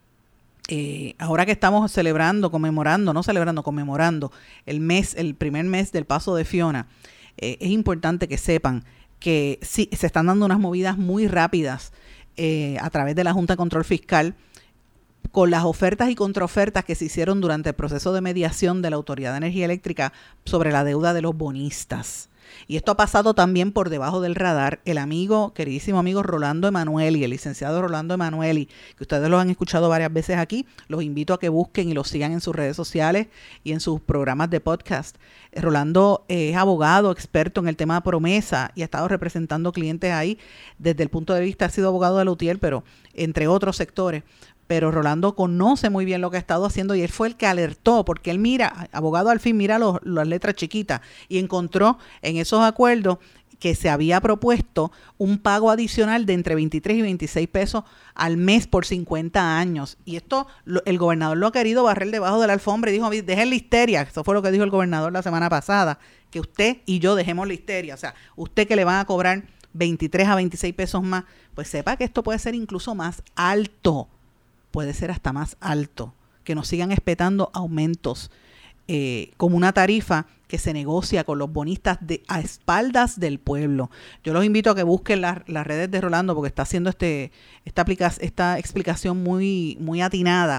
eh, ahora que estamos celebrando, conmemorando, no celebrando, conmemorando el mes, el primer mes del paso de Fiona, eh, es importante que sepan que sí, se están dando unas movidas muy rápidas eh, a través de la Junta de Control Fiscal con las ofertas y contraofertas que se hicieron durante el proceso de mediación de la Autoridad de Energía Eléctrica sobre la deuda de los bonistas. Y esto ha pasado también por debajo del radar. El amigo, queridísimo amigo Rolando Emanueli, el licenciado Rolando Emanueli, que ustedes lo han escuchado varias veces aquí, los invito a que busquen y lo sigan en sus redes sociales y en sus programas de podcast. Rolando eh, es abogado, experto en el tema de promesa y ha estado representando clientes ahí desde el punto de vista, ha sido abogado de Lutier, pero entre otros sectores. Pero Rolando conoce muy bien lo que ha estado haciendo y él fue el que alertó, porque él mira, abogado al fin, mira los, las letras chiquitas y encontró en esos acuerdos que se había propuesto un pago adicional de entre veintitrés y veintiséis pesos al mes por cincuenta años. Y esto lo, el gobernador lo ha querido barrer debajo de la alfombra y dijo, dejen la histeria. Eso fue lo que dijo el gobernador la semana pasada, que usted y yo dejemos la histeria. O sea, usted que le van a cobrar veintitrés a veintiséis pesos más, pues sepa que esto puede ser incluso más alto, puede ser hasta más alto, que nos sigan espetando aumentos eh, como una tarifa que se negocia con los bonistas de, a espaldas del pueblo. Yo los invito a que busquen las, las redes de Rolando porque está haciendo este esta, aplica, esta explicación muy, muy atinada.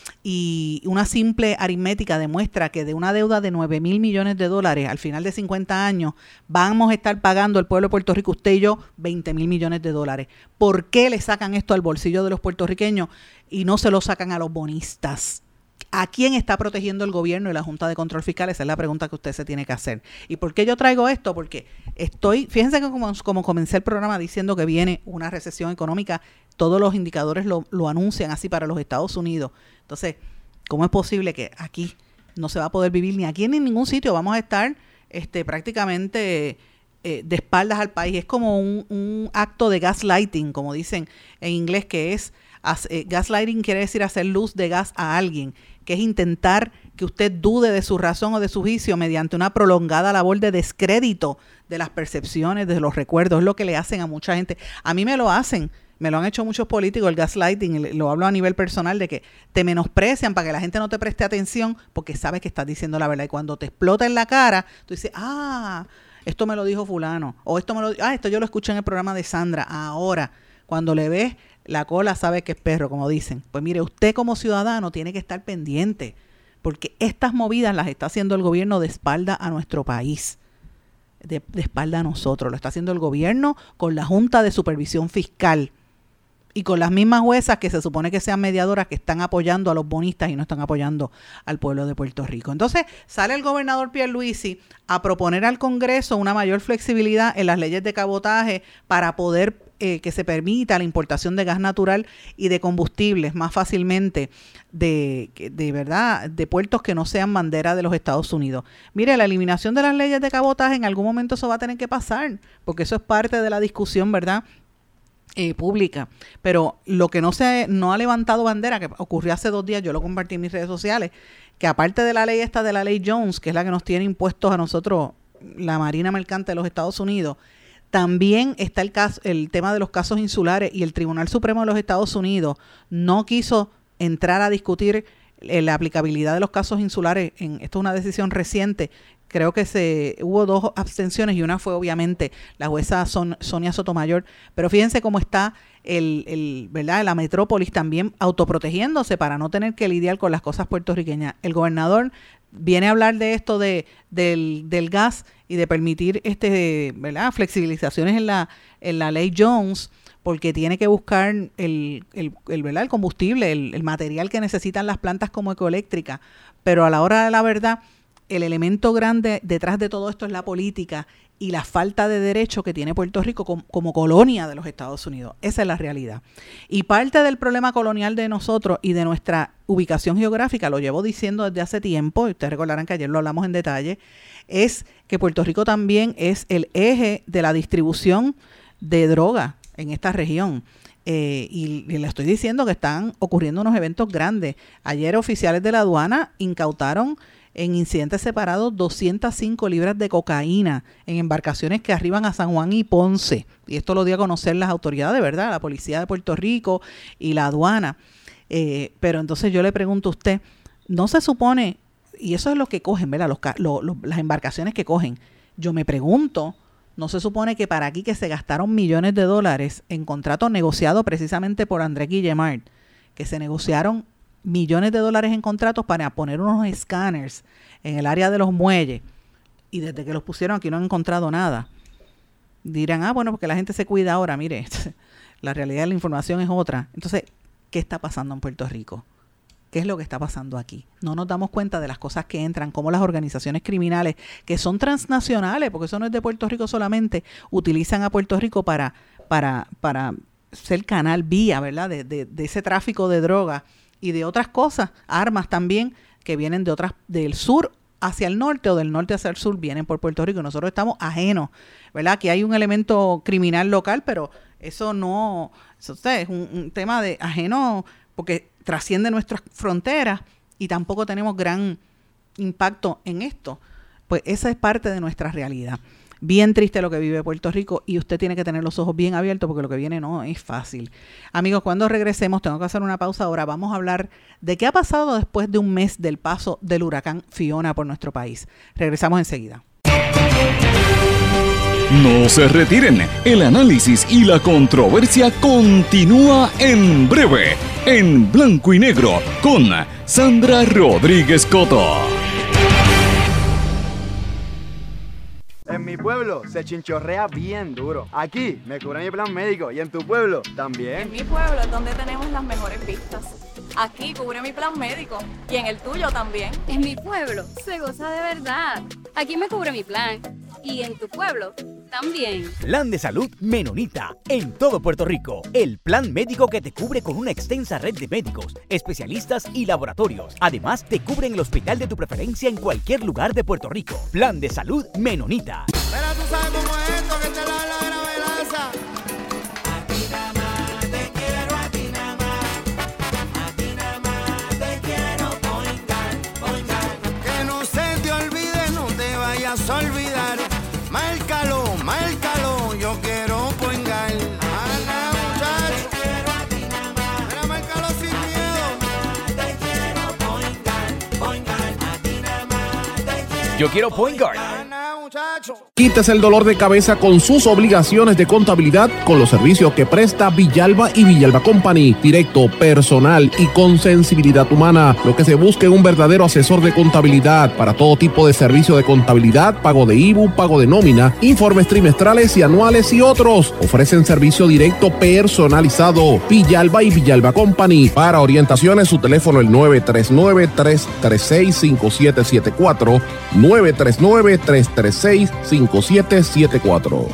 Y una simple aritmética demuestra que de una deuda de nueve mil millones de dólares al final de cincuenta años, vamos a estar pagando el pueblo de Puerto Rico, usted y yo, veinte mil millones de dólares. ¿Por qué le sacan esto al bolsillo de los puertorriqueños y no se lo sacan a los bonistas? ¿A quién está protegiendo el gobierno y la Junta de Control Fiscal? Esa es la pregunta que usted se tiene que hacer. ¿Y por qué yo traigo esto? Porque estoy, fíjense que como, como comencé el programa diciendo que viene una recesión económica, todos los indicadores lo, lo anuncian así para los Estados Unidos. Entonces, ¿cómo es posible que aquí no se va a poder vivir ni aquí ni en ningún sitio? Vamos a estar este, prácticamente eh, de espaldas al país. Es como un, un acto de gaslighting, como dicen en inglés, que es, eh, gaslighting quiere decir hacer luz de gas a alguien, que es intentar que usted dude de su razón o de su juicio mediante una prolongada labor de descrédito de las percepciones, de los recuerdos. Es lo que le hacen a mucha gente. A mí me lo hacen. Me lo han hecho muchos políticos, el gaslighting, lo hablo a nivel personal, de que te menosprecian para que la gente no te preste atención porque sabes que estás diciendo la verdad. Y cuando te explota en la cara, tú dices, ah, esto me lo dijo fulano, o esto me lo ah, esto yo lo escuché en el programa de Sandra. Ahora, cuando le ves la cola, sabe que es perro, como dicen. Pues mire, usted como ciudadano tiene que estar pendiente, porque estas movidas las está haciendo el gobierno de espalda a nuestro país. De, de espalda a nosotros. Lo está haciendo el gobierno con la Junta de Supervisión Fiscal. Y con las mismas juezas que se supone que sean mediadoras que están apoyando a los bonistas y no están apoyando al pueblo de Puerto Rico. Entonces, sale el gobernador Pierluisi a proponer al Congreso una mayor flexibilidad en las leyes de cabotaje para poder eh, que se permita la importación de gas natural y de combustibles más fácilmente de, de verdad, de puertos que no sean bandera de los Estados Unidos. Mire, la eliminación de las leyes de cabotaje, en algún momento eso va a tener que pasar, porque eso es parte de la discusión, ¿verdad?, Eh, pública, pero lo que no se no ha levantado bandera, que ocurrió hace dos días, yo lo compartí en mis redes sociales, que aparte de la ley esta de la ley Jones, que es la que nos tiene impuestos a nosotros la Marina Mercante de los Estados Unidos, también está el caso, el tema de los casos insulares, y el Tribunal Supremo de los Estados Unidos no quiso entrar a discutir eh, la aplicabilidad de los casos insulares. En, esto es una decisión reciente. Creo que se hubo dos abstenciones y una fue obviamente la jueza Son, Sonia Sotomayor. Pero fíjense cómo está el, el, ¿verdad?, la metrópolis también autoprotegiéndose para no tener que lidiar con las cosas puertorriqueñas. El gobernador viene a hablar de esto de del, del gas y de permitir este, ¿verdad?, flexibilizaciones en la, en la ley Jones, porque tiene que buscar el, el, el, ¿verdad?, el combustible, el, el material que necesitan las plantas como Ecoeléctrica. Pero a la hora de la verdad, el elemento grande detrás de todo esto es la política y la falta de derecho que tiene Puerto Rico como, como colonia de los Estados Unidos. Esa es la realidad. Y parte del problema colonial de nosotros y de nuestra ubicación geográfica, lo llevo diciendo desde hace tiempo, y ustedes recordarán que ayer lo hablamos en detalle, es que Puerto Rico también es el eje de la distribución de droga en esta región. Eh, y, y le estoy diciendo que están ocurriendo unos eventos grandes. Ayer oficiales de la aduana incautaron en incidentes separados doscientas cinco libras de cocaína en embarcaciones que arriban a San Juan y Ponce. Y esto lo dio a conocer las autoridades, ¿verdad?, la Policía de Puerto Rico y la aduana. Eh, pero entonces yo le pregunto a usted, ¿no se supone, y eso es lo que cogen, ¿verdad?, los, lo, lo, las embarcaciones que cogen? Yo me pregunto, ¿no se supone que para aquí que se gastaron millones de dólares en contratos negociados precisamente por Andrés Guillemard, que se negociaron millones de dólares en contratos para poner unos escáneres en el área de los muelles, y desde que los pusieron aquí no han encontrado nada? Dirán, ah, bueno, porque la gente se cuida ahora. Mire, la realidad de la información es otra. Entonces, ¿qué está pasando en Puerto Rico? ¿Qué es lo que está pasando aquí? No nos damos cuenta de las cosas que entran, como las organizaciones criminales, que son transnacionales, porque eso no es de Puerto Rico solamente, utilizan a Puerto Rico para, para, para ser canal vía, ¿verdad?, de, de, de ese tráfico de droga y de otras cosas, armas también, que vienen de otras, del sur hacia el norte o del norte hacia el sur, vienen por Puerto Rico y nosotros estamos ajenos, ¿verdad? Que hay un elemento criminal local, pero eso no, eso es un, un tema de ajeno, porque trasciende nuestras fronteras y tampoco tenemos gran impacto en esto. Pues esa es parte de nuestra realidad. bien triste lo que vive Puerto Rico y usted tiene que tener los ojos bien abiertos porque lo que viene no es fácil. Amigos, cuando regresemos, tengo que hacer una pausa ahora, vamos a hablar de qué ha pasado después de un mes del paso del huracán Fiona por nuestro país. Regresamos enseguida. No se retiren, el análisis y la controversia continúa en breve, en Blanco y Negro, con Sandra Rodríguez Coto. En mi pueblo se chinchorrea bien duro. Aquí me cubre mi plan médico y en tu pueblo también. En mi pueblo es donde tenemos las mejores vistas. Aquí cubre mi plan médico y en el tuyo también. En mi pueblo se goza de verdad. Aquí me cubre mi plan y en tu pueblo también. Plan de Salud Menonita en todo Puerto Rico. El plan médico que te cubre con una extensa red de médicos, especialistas y laboratorios. Además, te cubre en el hospital de tu preferencia en cualquier lugar de Puerto Rico. Plan de Salud Menonita. Pero tú sabes cómo es esto, que te la la la velaza. A ti nada más te quiero, a ti nada más. A ti nada más te quiero poingar, poingar. Que no se te olvide, no te vayas a olvidar. Márcalo, márcalo, yo quiero poingar. Ana, muchacho, te quiero a ti nada más. Mira, márcalo sin miedo. Te quiero poingar, poingar. A ti nada más te quiero. Yo quiero poingar. Quítese el dolor de cabeza con sus obligaciones de contabilidad con los servicios que presta Villalba y Villalba Company. Directo, personal y con sensibilidad humana. Lo que se busca en un verdadero asesor de contabilidad para todo tipo de servicio de contabilidad, pago de I B U, pago de nómina, informes trimestrales y anuales y otros. Ofrecen servicio directo personalizado. Villalba y Villalba Company. Para orientaciones, su teléfono el nueve tres nueve, tres tres seis, cinco siete siete cuatro, nueve tres nueve, tres tres seis, cinco siete siete cuatro.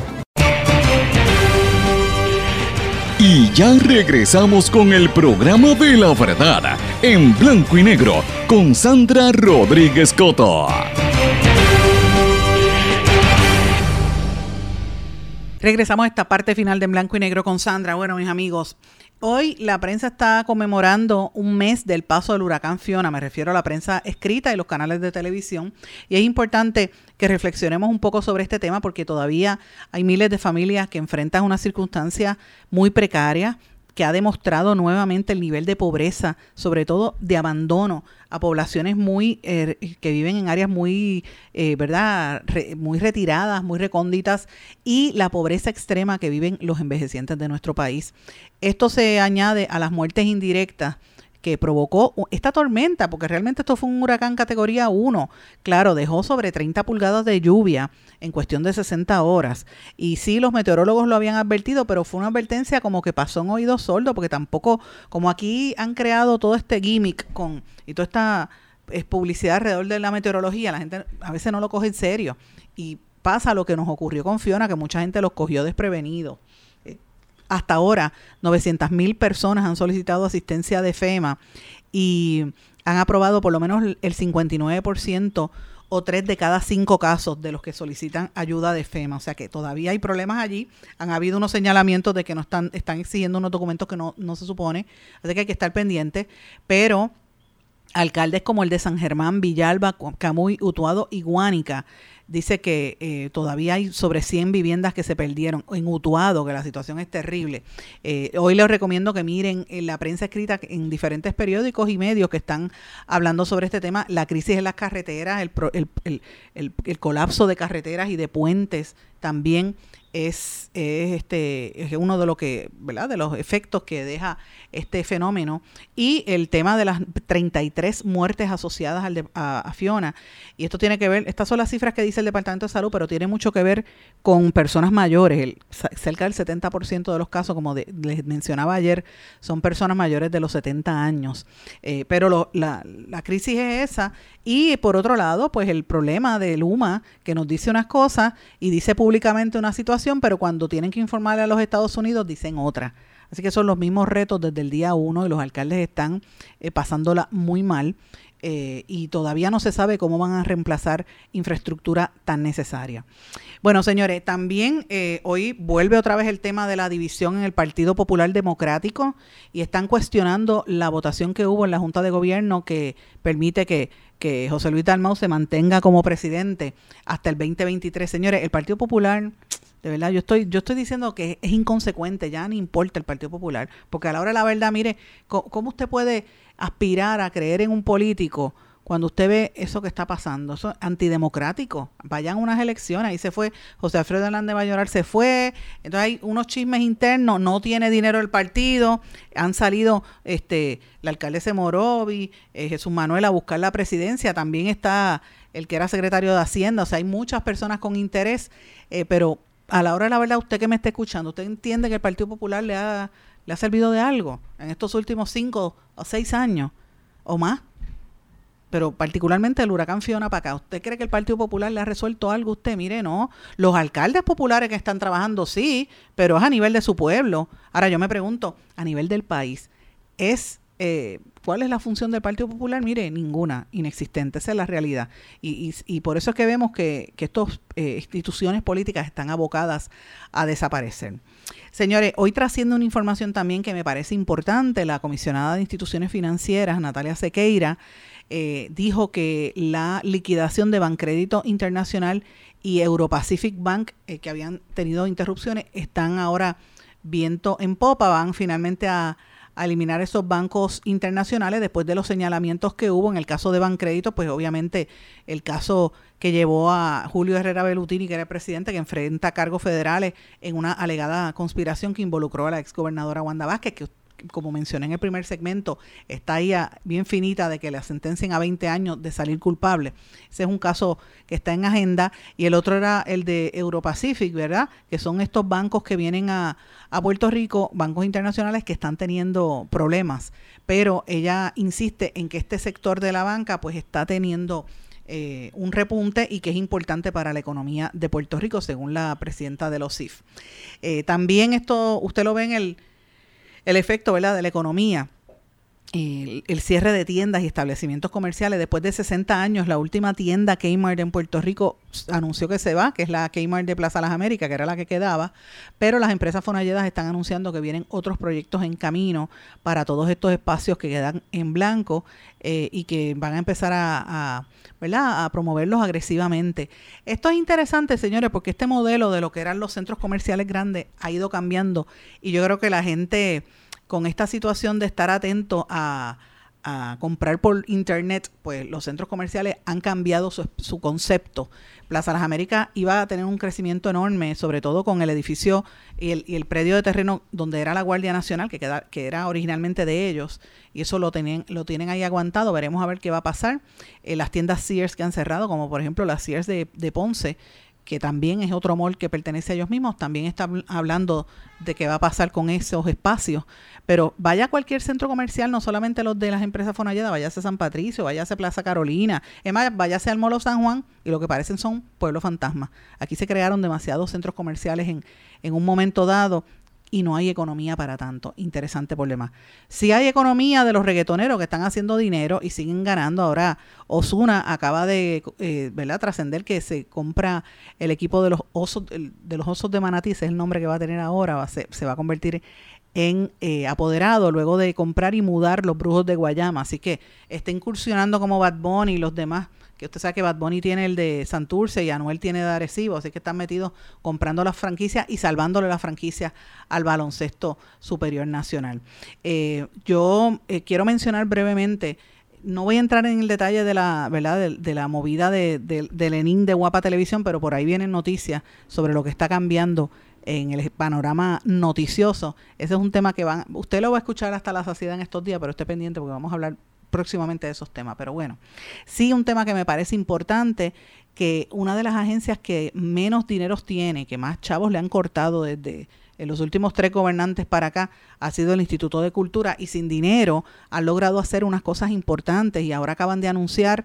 Y ya regresamos con el programa de la verdad, en Blanco y Negro, con Sandra Rodríguez Coto. Regresamos a esta parte final de En Blanco y Negro con Sandra. Bueno, mis amigos, hoy la prensa está conmemorando un mes del paso del huracán Fiona. Me refiero a la prensa escrita y los canales de televisión. Y es importante que reflexionemos un poco sobre este tema porque todavía hay miles de familias que enfrentan una circunstancia muy precaria que ha demostrado nuevamente el nivel de pobreza, sobre todo de abandono a poblaciones muy eh, que viven en áreas muy, eh, ¿verdad? Re, muy retiradas, muy recónditas, y la pobreza extrema que viven los envejecientes de nuestro país. Esto se añade a las muertes indirectas que provocó esta tormenta, porque realmente esto fue un huracán categoría uno. Claro, dejó sobre treinta pulgadas de lluvia en cuestión de sesenta horas. Y sí, los meteorólogos lo habían advertido, pero fue una advertencia como que pasó en oídos sordos, porque tampoco, como aquí han creado todo este gimmick con y toda esta es publicidad alrededor de la meteorología, la gente a veces no lo coge en serio. Y pasa lo que nos ocurrió con Fiona, que mucha gente los cogió desprevenidos. Hasta ahora, novecientas mil personas han solicitado asistencia de FEMA y han aprobado por lo menos el cincuenta y nueve por ciento o tres de cada cinco casos de los que solicitan ayuda de FEMA. O sea que todavía hay problemas allí. Han habido unos señalamientos de que no están, están exigiendo unos documentos que no, no se supone. Así que hay que estar pendiente. Pero alcaldes como el de San Germán, Villalba, Camuy, Utuado y Guánica dice que eh, todavía hay sobre cien viviendas que se perdieron en Utuado, que la situación es terrible. Eh, hoy les recomiendo que miren en la prensa escrita en diferentes periódicos y medios que están hablando sobre este tema, la crisis en las carreteras, el, el, el, el, el colapso de carreteras y de puentes también es, es este es uno de lo que, ¿verdad?, de los efectos que deja este fenómeno, y el tema de las treinta y tres muertes asociadas al de, a, a Fiona. Y esto tiene que ver, estas son las cifras que dice el Departamento de Salud, pero tiene mucho que ver con personas mayores. El, cerca del setenta por ciento de los casos, como de, les mencionaba ayer, son personas mayores de los setenta años. Eh, pero lo, la, la crisis es esa. Y por otro lado, pues el problema de Luma, que nos dice unas cosas y dice públicamente una situación, pero cuando tienen que informarle a los Estados Unidos dicen otra. Así que son los mismos retos desde el día uno y los alcaldes están eh, pasándola muy mal eh, y todavía no se sabe cómo van a reemplazar infraestructura tan necesaria. Bueno, señores, también eh, hoy vuelve otra vez el tema de la división en el Partido Popular Democrático y están cuestionando la votación que hubo en la Junta de Gobierno que permite que que José Luis Dalmau se mantenga como presidente hasta el veinte veintitrés. Señores, el Partido Popular, de verdad, yo estoy yo estoy diciendo que es inconsecuente, ya no importa el Partido Popular, porque a la hora de la verdad, mire, ¿cómo usted puede aspirar a creer en un político cuando usted ve eso que está pasando? Eso es antidemocrático. Vayan a unas elecciones, ahí se fue José Alfredo Hernández Mayoral, se fue, entonces hay unos chismes internos, no tiene dinero el partido, han salido este la alcaldesa Morovi, eh, Jesús Manuel a buscar la presidencia, también está el que era secretario de Hacienda, o sea, hay muchas personas con interés, eh, pero a la hora de la verdad, usted que me está escuchando, ¿usted entiende que el Partido Popular le ha, le ha servido de algo en estos últimos cinco o seis años o más? Pero particularmente el huracán Fiona para acá. ¿Usted cree que el Partido Popular le ha resuelto algo a usted? Mire, no. Los alcaldes populares que están trabajando, sí, pero es a nivel de su pueblo. Ahora yo me pregunto, a nivel del país, ¿es eh, cuál es la función del Partido Popular? Mire, ninguna, inexistente. Esa es la realidad. Y, y, y por eso es que vemos que, que estas eh, instituciones políticas están abocadas a desaparecer. Señores, hoy trasciende una información también que me parece importante. La comisionada de instituciones financieras, Natalia Sequeira, Eh, dijo que la liquidación de Bancrédito Internacional y Europacific Bank, eh, que habían tenido interrupciones, están ahora viento en popa, van finalmente a, a eliminar esos bancos internacionales después de los señalamientos que hubo en el caso de Bancrédito, pues obviamente el caso que llevó a Julio Herrera Bellutini, que era el presidente, que enfrenta cargos federales en una alegada conspiración que involucró a la exgobernadora Wanda Vázquez, que como mencioné en el primer segmento, está ahí a, bien finita de que la sentencien a veinte años de salir culpable. Ese es un caso que está en agenda. Y el otro era el de Europacific, ¿verdad? Que son estos bancos que vienen a, a Puerto Rico, bancos internacionales que están teniendo problemas. Pero ella insiste en que este sector de la banca pues está teniendo eh, un repunte y que es importante para la economía de Puerto Rico, según la presidenta de los C I F. Eh, también esto, usted lo ve en el El efecto, ¿verdad?, de la economía, el, el cierre de tiendas y establecimientos comerciales. Después de sesenta años, la última tienda Kmart en Puerto Rico anunció que se va, que es la Kmart de Plaza Las Américas, que era la que quedaba, pero las empresas fonalleras están anunciando que vienen otros proyectos en camino para todos estos espacios que quedan en blanco eh, y que van a empezar a, a, ¿verdad?, a promoverlos agresivamente. Esto es interesante, señores, porque este modelo de lo que eran los centros comerciales grandes ha ido cambiando y yo creo que la gente, con esta situación de estar atento a, a comprar por internet, pues los centros comerciales han cambiado su, su concepto. Plaza Las Américas iba a tener un crecimiento enorme, sobre todo con el edificio y el, y el predio de terreno donde era la Guardia Nacional, que, queda, que era originalmente de ellos, y eso lo tienen, lo tienen ahí aguantado. Veremos a ver qué va a pasar. Eh, las tiendas Sears que han cerrado, como por ejemplo las Sears de, de Ponce, que también es otro mall que pertenece a ellos mismos, también está hablando de qué va a pasar con esos espacios. Pero vaya a cualquier centro comercial, no solamente los de las empresas fonalleras, váyase a San Patricio, váyase a Plaza Carolina, es más, váyase al Molo San Juan, y lo que parecen son pueblos fantasmas. Aquí se crearon demasiados centros comerciales en, en un momento dado, y no hay economía para tanto. Interesante por demás. Sí hay economía de los reggaetoneros que están haciendo dinero y siguen ganando. Ahora Ozuna acaba de eh, ¿verdad?, trascender que se compra el equipo de los osos de los osos de Manatí, ese es el nombre que va a tener ahora, va a ser, se va a convertir en eh, apoderado luego de comprar y mudar los Brujos de Guayama. Así que está incursionando como Bad Bunny y los demás, que usted sabe que Bad Bunny tiene el de Santurce y Anuel tiene de Arecibo, así que están metidos comprando las franquicias y salvándole la franquicia al baloncesto superior nacional. Eh, yo eh, quiero mencionar brevemente, no voy a entrar en el detalle de la, ¿verdad?, de, de la movida de, de, de Lenín de Guapa Televisión, pero por ahí vienen noticias sobre lo que está cambiando en el panorama noticioso. Ese es un tema que van, usted lo va a escuchar hasta la saciedad en estos días, pero esté pendiente porque vamos a hablar próximamente de esos temas. Pero bueno, sí, un tema que me parece importante, que una de las agencias que menos dineros tiene, que más chavos le han cortado desde en los últimos tres gobernantes para acá, ha sido el Instituto de Cultura, y sin dinero han logrado hacer unas cosas importantes, y ahora acaban de anunciar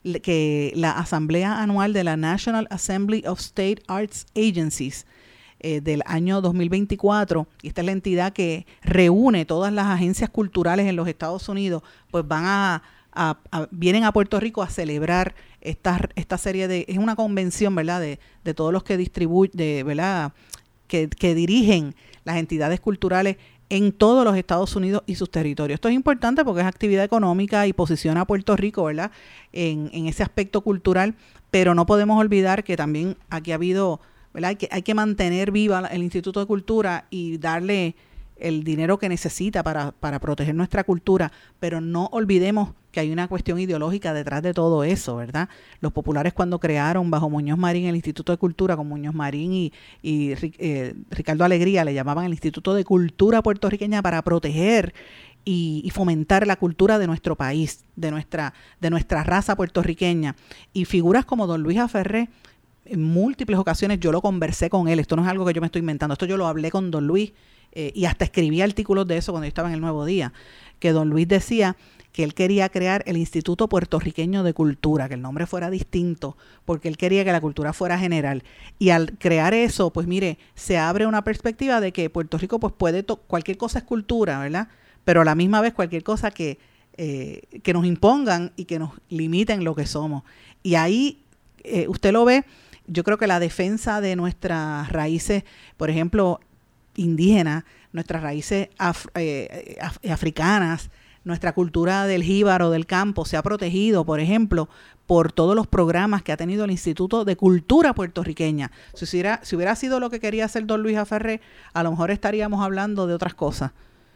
que la asamblea anual de la National Assembly of State Arts Agencies eh, del año dos mil veinticuatro, y esta es la entidad que reúne todas las agencias culturales en los Estados Unidos, pues van a, a, a vienen a Puerto Rico a celebrar esta, esta serie de, es una convención, ¿verdad?, de, de todos los que distribuyen, de, ¿verdad?, que, que dirigen las entidades culturales en todos los Estados Unidos y sus territorios. Esto es importante porque es actividad económica y posiciona a Puerto Rico, ¿verdad?, en, en ese aspecto cultural, pero no podemos olvidar que también aquí ha habido, ¿verdad?, hay que, hay que mantener viva el Instituto de Cultura y darle el dinero que necesita para, para proteger nuestra cultura, pero no olvidemos que hay una cuestión ideológica detrás de todo eso, ¿verdad? Los populares cuando crearon bajo Muñoz Marín el Instituto de Cultura, con Muñoz Marín y, y eh, Ricardo Alegría, le llamaban el Instituto de Cultura Puertorriqueña para proteger y, y fomentar la cultura de nuestro país, de nuestra, de nuestra raza puertorriqueña. Y figuras como don Luis Aferré, en múltiples ocasiones yo lo conversé con él, esto no es algo que yo me estoy inventando, esto yo lo hablé con don Luis, eh, y hasta escribí artículos de eso cuando yo estaba en el Nuevo Día, que don Luis decía que él quería crear el Instituto Puertorriqueño de Cultura, que el nombre fuera distinto, porque él quería que la cultura fuera general. Y al crear eso, pues mire, se abre una perspectiva de que Puerto Rico pues puede, to- cualquier cosa es cultura, ¿verdad? Pero a la misma vez cualquier cosa que, eh, que nos impongan y que nos limiten lo que somos. Y ahí eh, usted lo ve, yo creo que la defensa de nuestras raíces, por ejemplo, indígenas, nuestras raíces af- eh, af- africanas, nuestra cultura del jíbaro, del campo, se ha protegido, por ejemplo, por todos los programas que ha tenido el Instituto de Cultura Puertorriqueña. Si hubiera, si hubiera sido lo que quería hacer don Luis Aferré, a lo mejor estaríamos hablando de otras cosas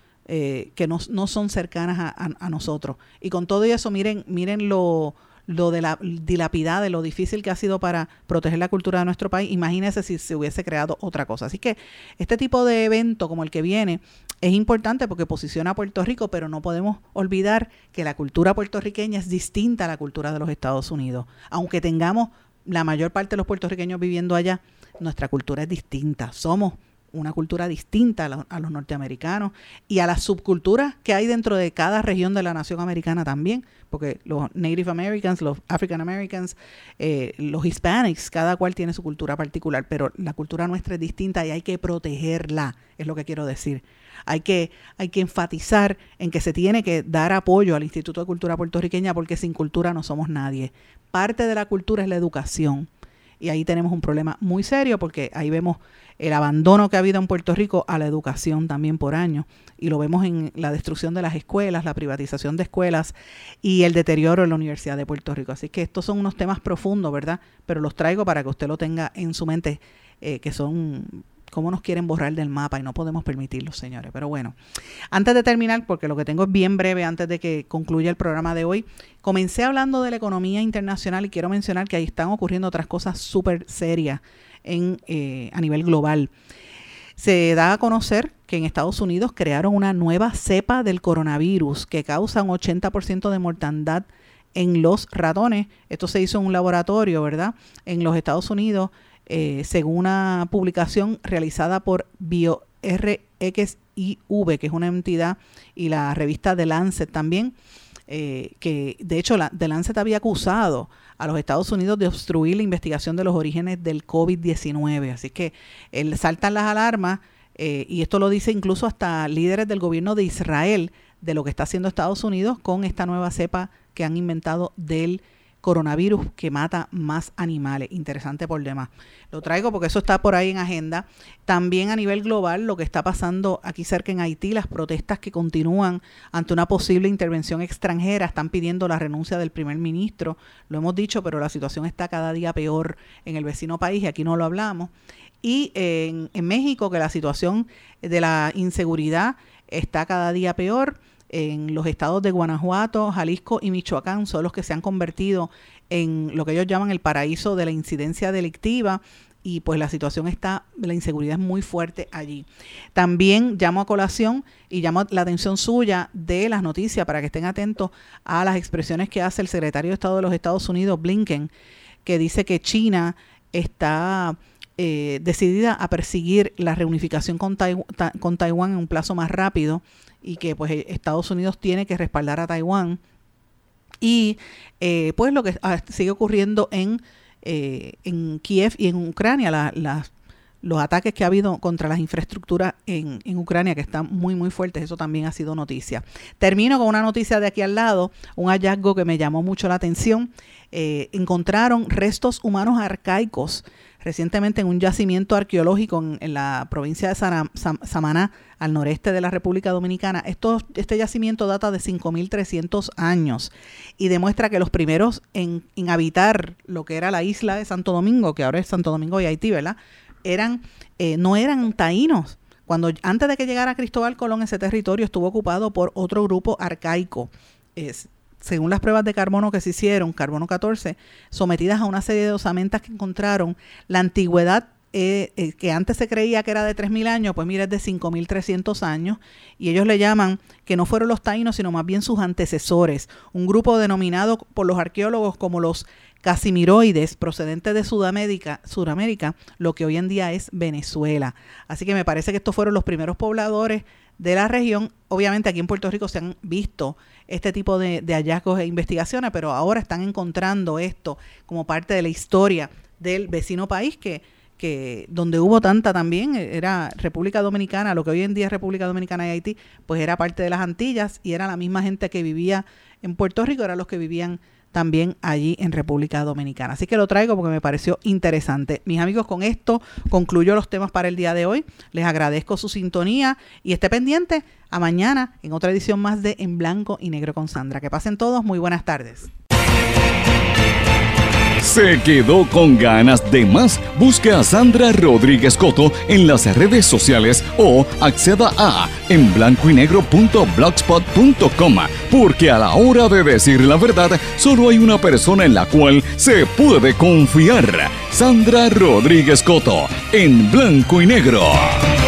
eh, que no, no son cercanas a, a, a nosotros. Y con todo eso, miren, miren lo, lo de la dilapidad, de lo difícil que ha sido para proteger la cultura de nuestro país. Imagínense si se hubiese creado otra cosa. Así que este tipo de evento como el que viene es importante porque posiciona a Puerto Rico, pero no podemos olvidar que la cultura puertorriqueña es distinta a la cultura de los Estados Unidos. Aunque tengamos la mayor parte de los puertorriqueños viviendo allá, nuestra cultura es distinta. Somos una cultura distinta a, la, a los norteamericanos y a las subculturas que hay dentro de cada región de la nación americana también, porque los Native Americans, los African Americans, eh, los Hispanics, cada cual tiene su cultura particular, pero la cultura nuestra es distinta y hay que protegerla, es lo que quiero decir. Hay que, hay que enfatizar en que se tiene que dar apoyo al Instituto de Cultura Puertorriqueña porque sin cultura no somos nadie. Parte de la cultura es la educación. Y ahí tenemos un problema muy serio porque ahí vemos el abandono que ha habido en Puerto Rico a la educación también por años. Y lo vemos en la destrucción de las escuelas, la privatización de escuelas y el deterioro de la Universidad de Puerto Rico. Así que estos son unos temas profundos, ¿verdad? Pero los traigo para que usted lo tenga en su mente, eh, que son cómo nos quieren borrar del mapa y no podemos permitirlo, señores. Pero bueno, antes de terminar, porque lo que tengo es bien breve antes de que concluya el programa de hoy, comencé hablando de la economía internacional y quiero mencionar que ahí están ocurriendo otras cosas súper serias en, eh, a nivel global. Se da a conocer que en Estados Unidos crearon una nueva cepa del coronavirus que causa un ochenta por ciento de mortandad en los ratones. Esto se hizo en un laboratorio, ¿verdad?, en los Estados Unidos, Eh, según una publicación realizada por BioRxiv, que es una entidad, y la revista The Lancet también, eh, que de hecho la, The Lancet había acusado a los Estados Unidos de obstruir la investigación de los orígenes del COVID diecinueve. Así que eh, saltan las alarmas, eh, y esto lo dice incluso hasta líderes del gobierno de Israel, de lo que está haciendo Estados Unidos con esta nueva cepa que han inventado del coronavirus que mata más animales. Interesante por demás. Lo traigo porque eso está por ahí en agenda. También a nivel global, lo que está pasando aquí cerca en Haití, las protestas que continúan ante una posible intervención extranjera, están pidiendo la renuncia del primer ministro. Lo hemos dicho, pero la situación está cada día peor en el vecino país y aquí no lo hablamos. Y en, en México, que la situación de la inseguridad está cada día peor. En los estados de Guanajuato, Jalisco y Michoacán son los que se han convertido en lo que ellos llaman el paraíso de la incidencia delictiva y pues la situación está, la inseguridad es muy fuerte allí. También llamo a colación y llamo la atención suya de las noticias para que estén atentos a las expresiones que hace el secretario de Estado de los Estados Unidos, Blinken, que dice que China está eh, decidida a perseguir la reunificación con, Tai- ta- con Taiwán en un plazo más rápido y que pues Estados Unidos tiene que respaldar a Taiwán. Y eh, pues lo que ah, sigue ocurriendo en, eh, en Kiev y en Ucrania, la, la, los ataques que ha habido contra las infraestructuras en, en Ucrania, que están muy muy fuertes, eso también ha sido noticia. Termino con una noticia de aquí al lado, un hallazgo que me llamó mucho la atención. Eh, encontraron restos humanos arcaicos recientemente en un yacimiento arqueológico en, en la provincia de Sana, Sam, Samaná, al noreste de la República Dominicana. Esto, este yacimiento data de cinco mil trescientos años y demuestra que los primeros en, en habitar lo que era la isla de Santo Domingo, que ahora es Santo Domingo y Haití, ¿verdad? Eran, eh, no eran taínos. Cuando antes de que llegara Cristóbal Colón, ese territorio estuvo ocupado por otro grupo arcaico. Es, según las pruebas de carbono que se hicieron, carbono catorce, sometidas a una serie de osamentas que encontraron, la antigüedad Eh, eh, que antes se creía que era de tres mil años, pues mira, es de cinco mil trescientos años, y ellos le llaman que no fueron los taínos, sino más bien sus antecesores, un grupo denominado por los arqueólogos como los casimiroides, procedentes de Sudamérica, Sudamérica, lo que hoy en día es Venezuela. Así que me parece que estos fueron los primeros pobladores de la región. Obviamente aquí en Puerto Rico se han visto este tipo de, de hallazgos e investigaciones, pero ahora están encontrando esto como parte de la historia del vecino país que que donde hubo tanta también, era República Dominicana, lo que hoy en día es República Dominicana y Haití, pues era parte de las Antillas y era la misma gente que vivía en Puerto Rico, eran los que vivían también allí en República Dominicana. Así que lo traigo porque me pareció interesante. Mis amigos, con esto concluyo los temas para el día de hoy. Les agradezco su sintonía y esté pendiente a mañana en otra edición más de En Blanco y Negro con Sandra. Que pasen todos, muy buenas tardes. ¿Se quedó con ganas de más? Busque a Sandra Rodríguez Coto en las redes sociales o acceda a en blanco y negro punto blogspot punto com, porque a la hora de decir la verdad solo hay una persona en la cual se puede confiar. Sandra Rodríguez Coto en Blanco y Negro.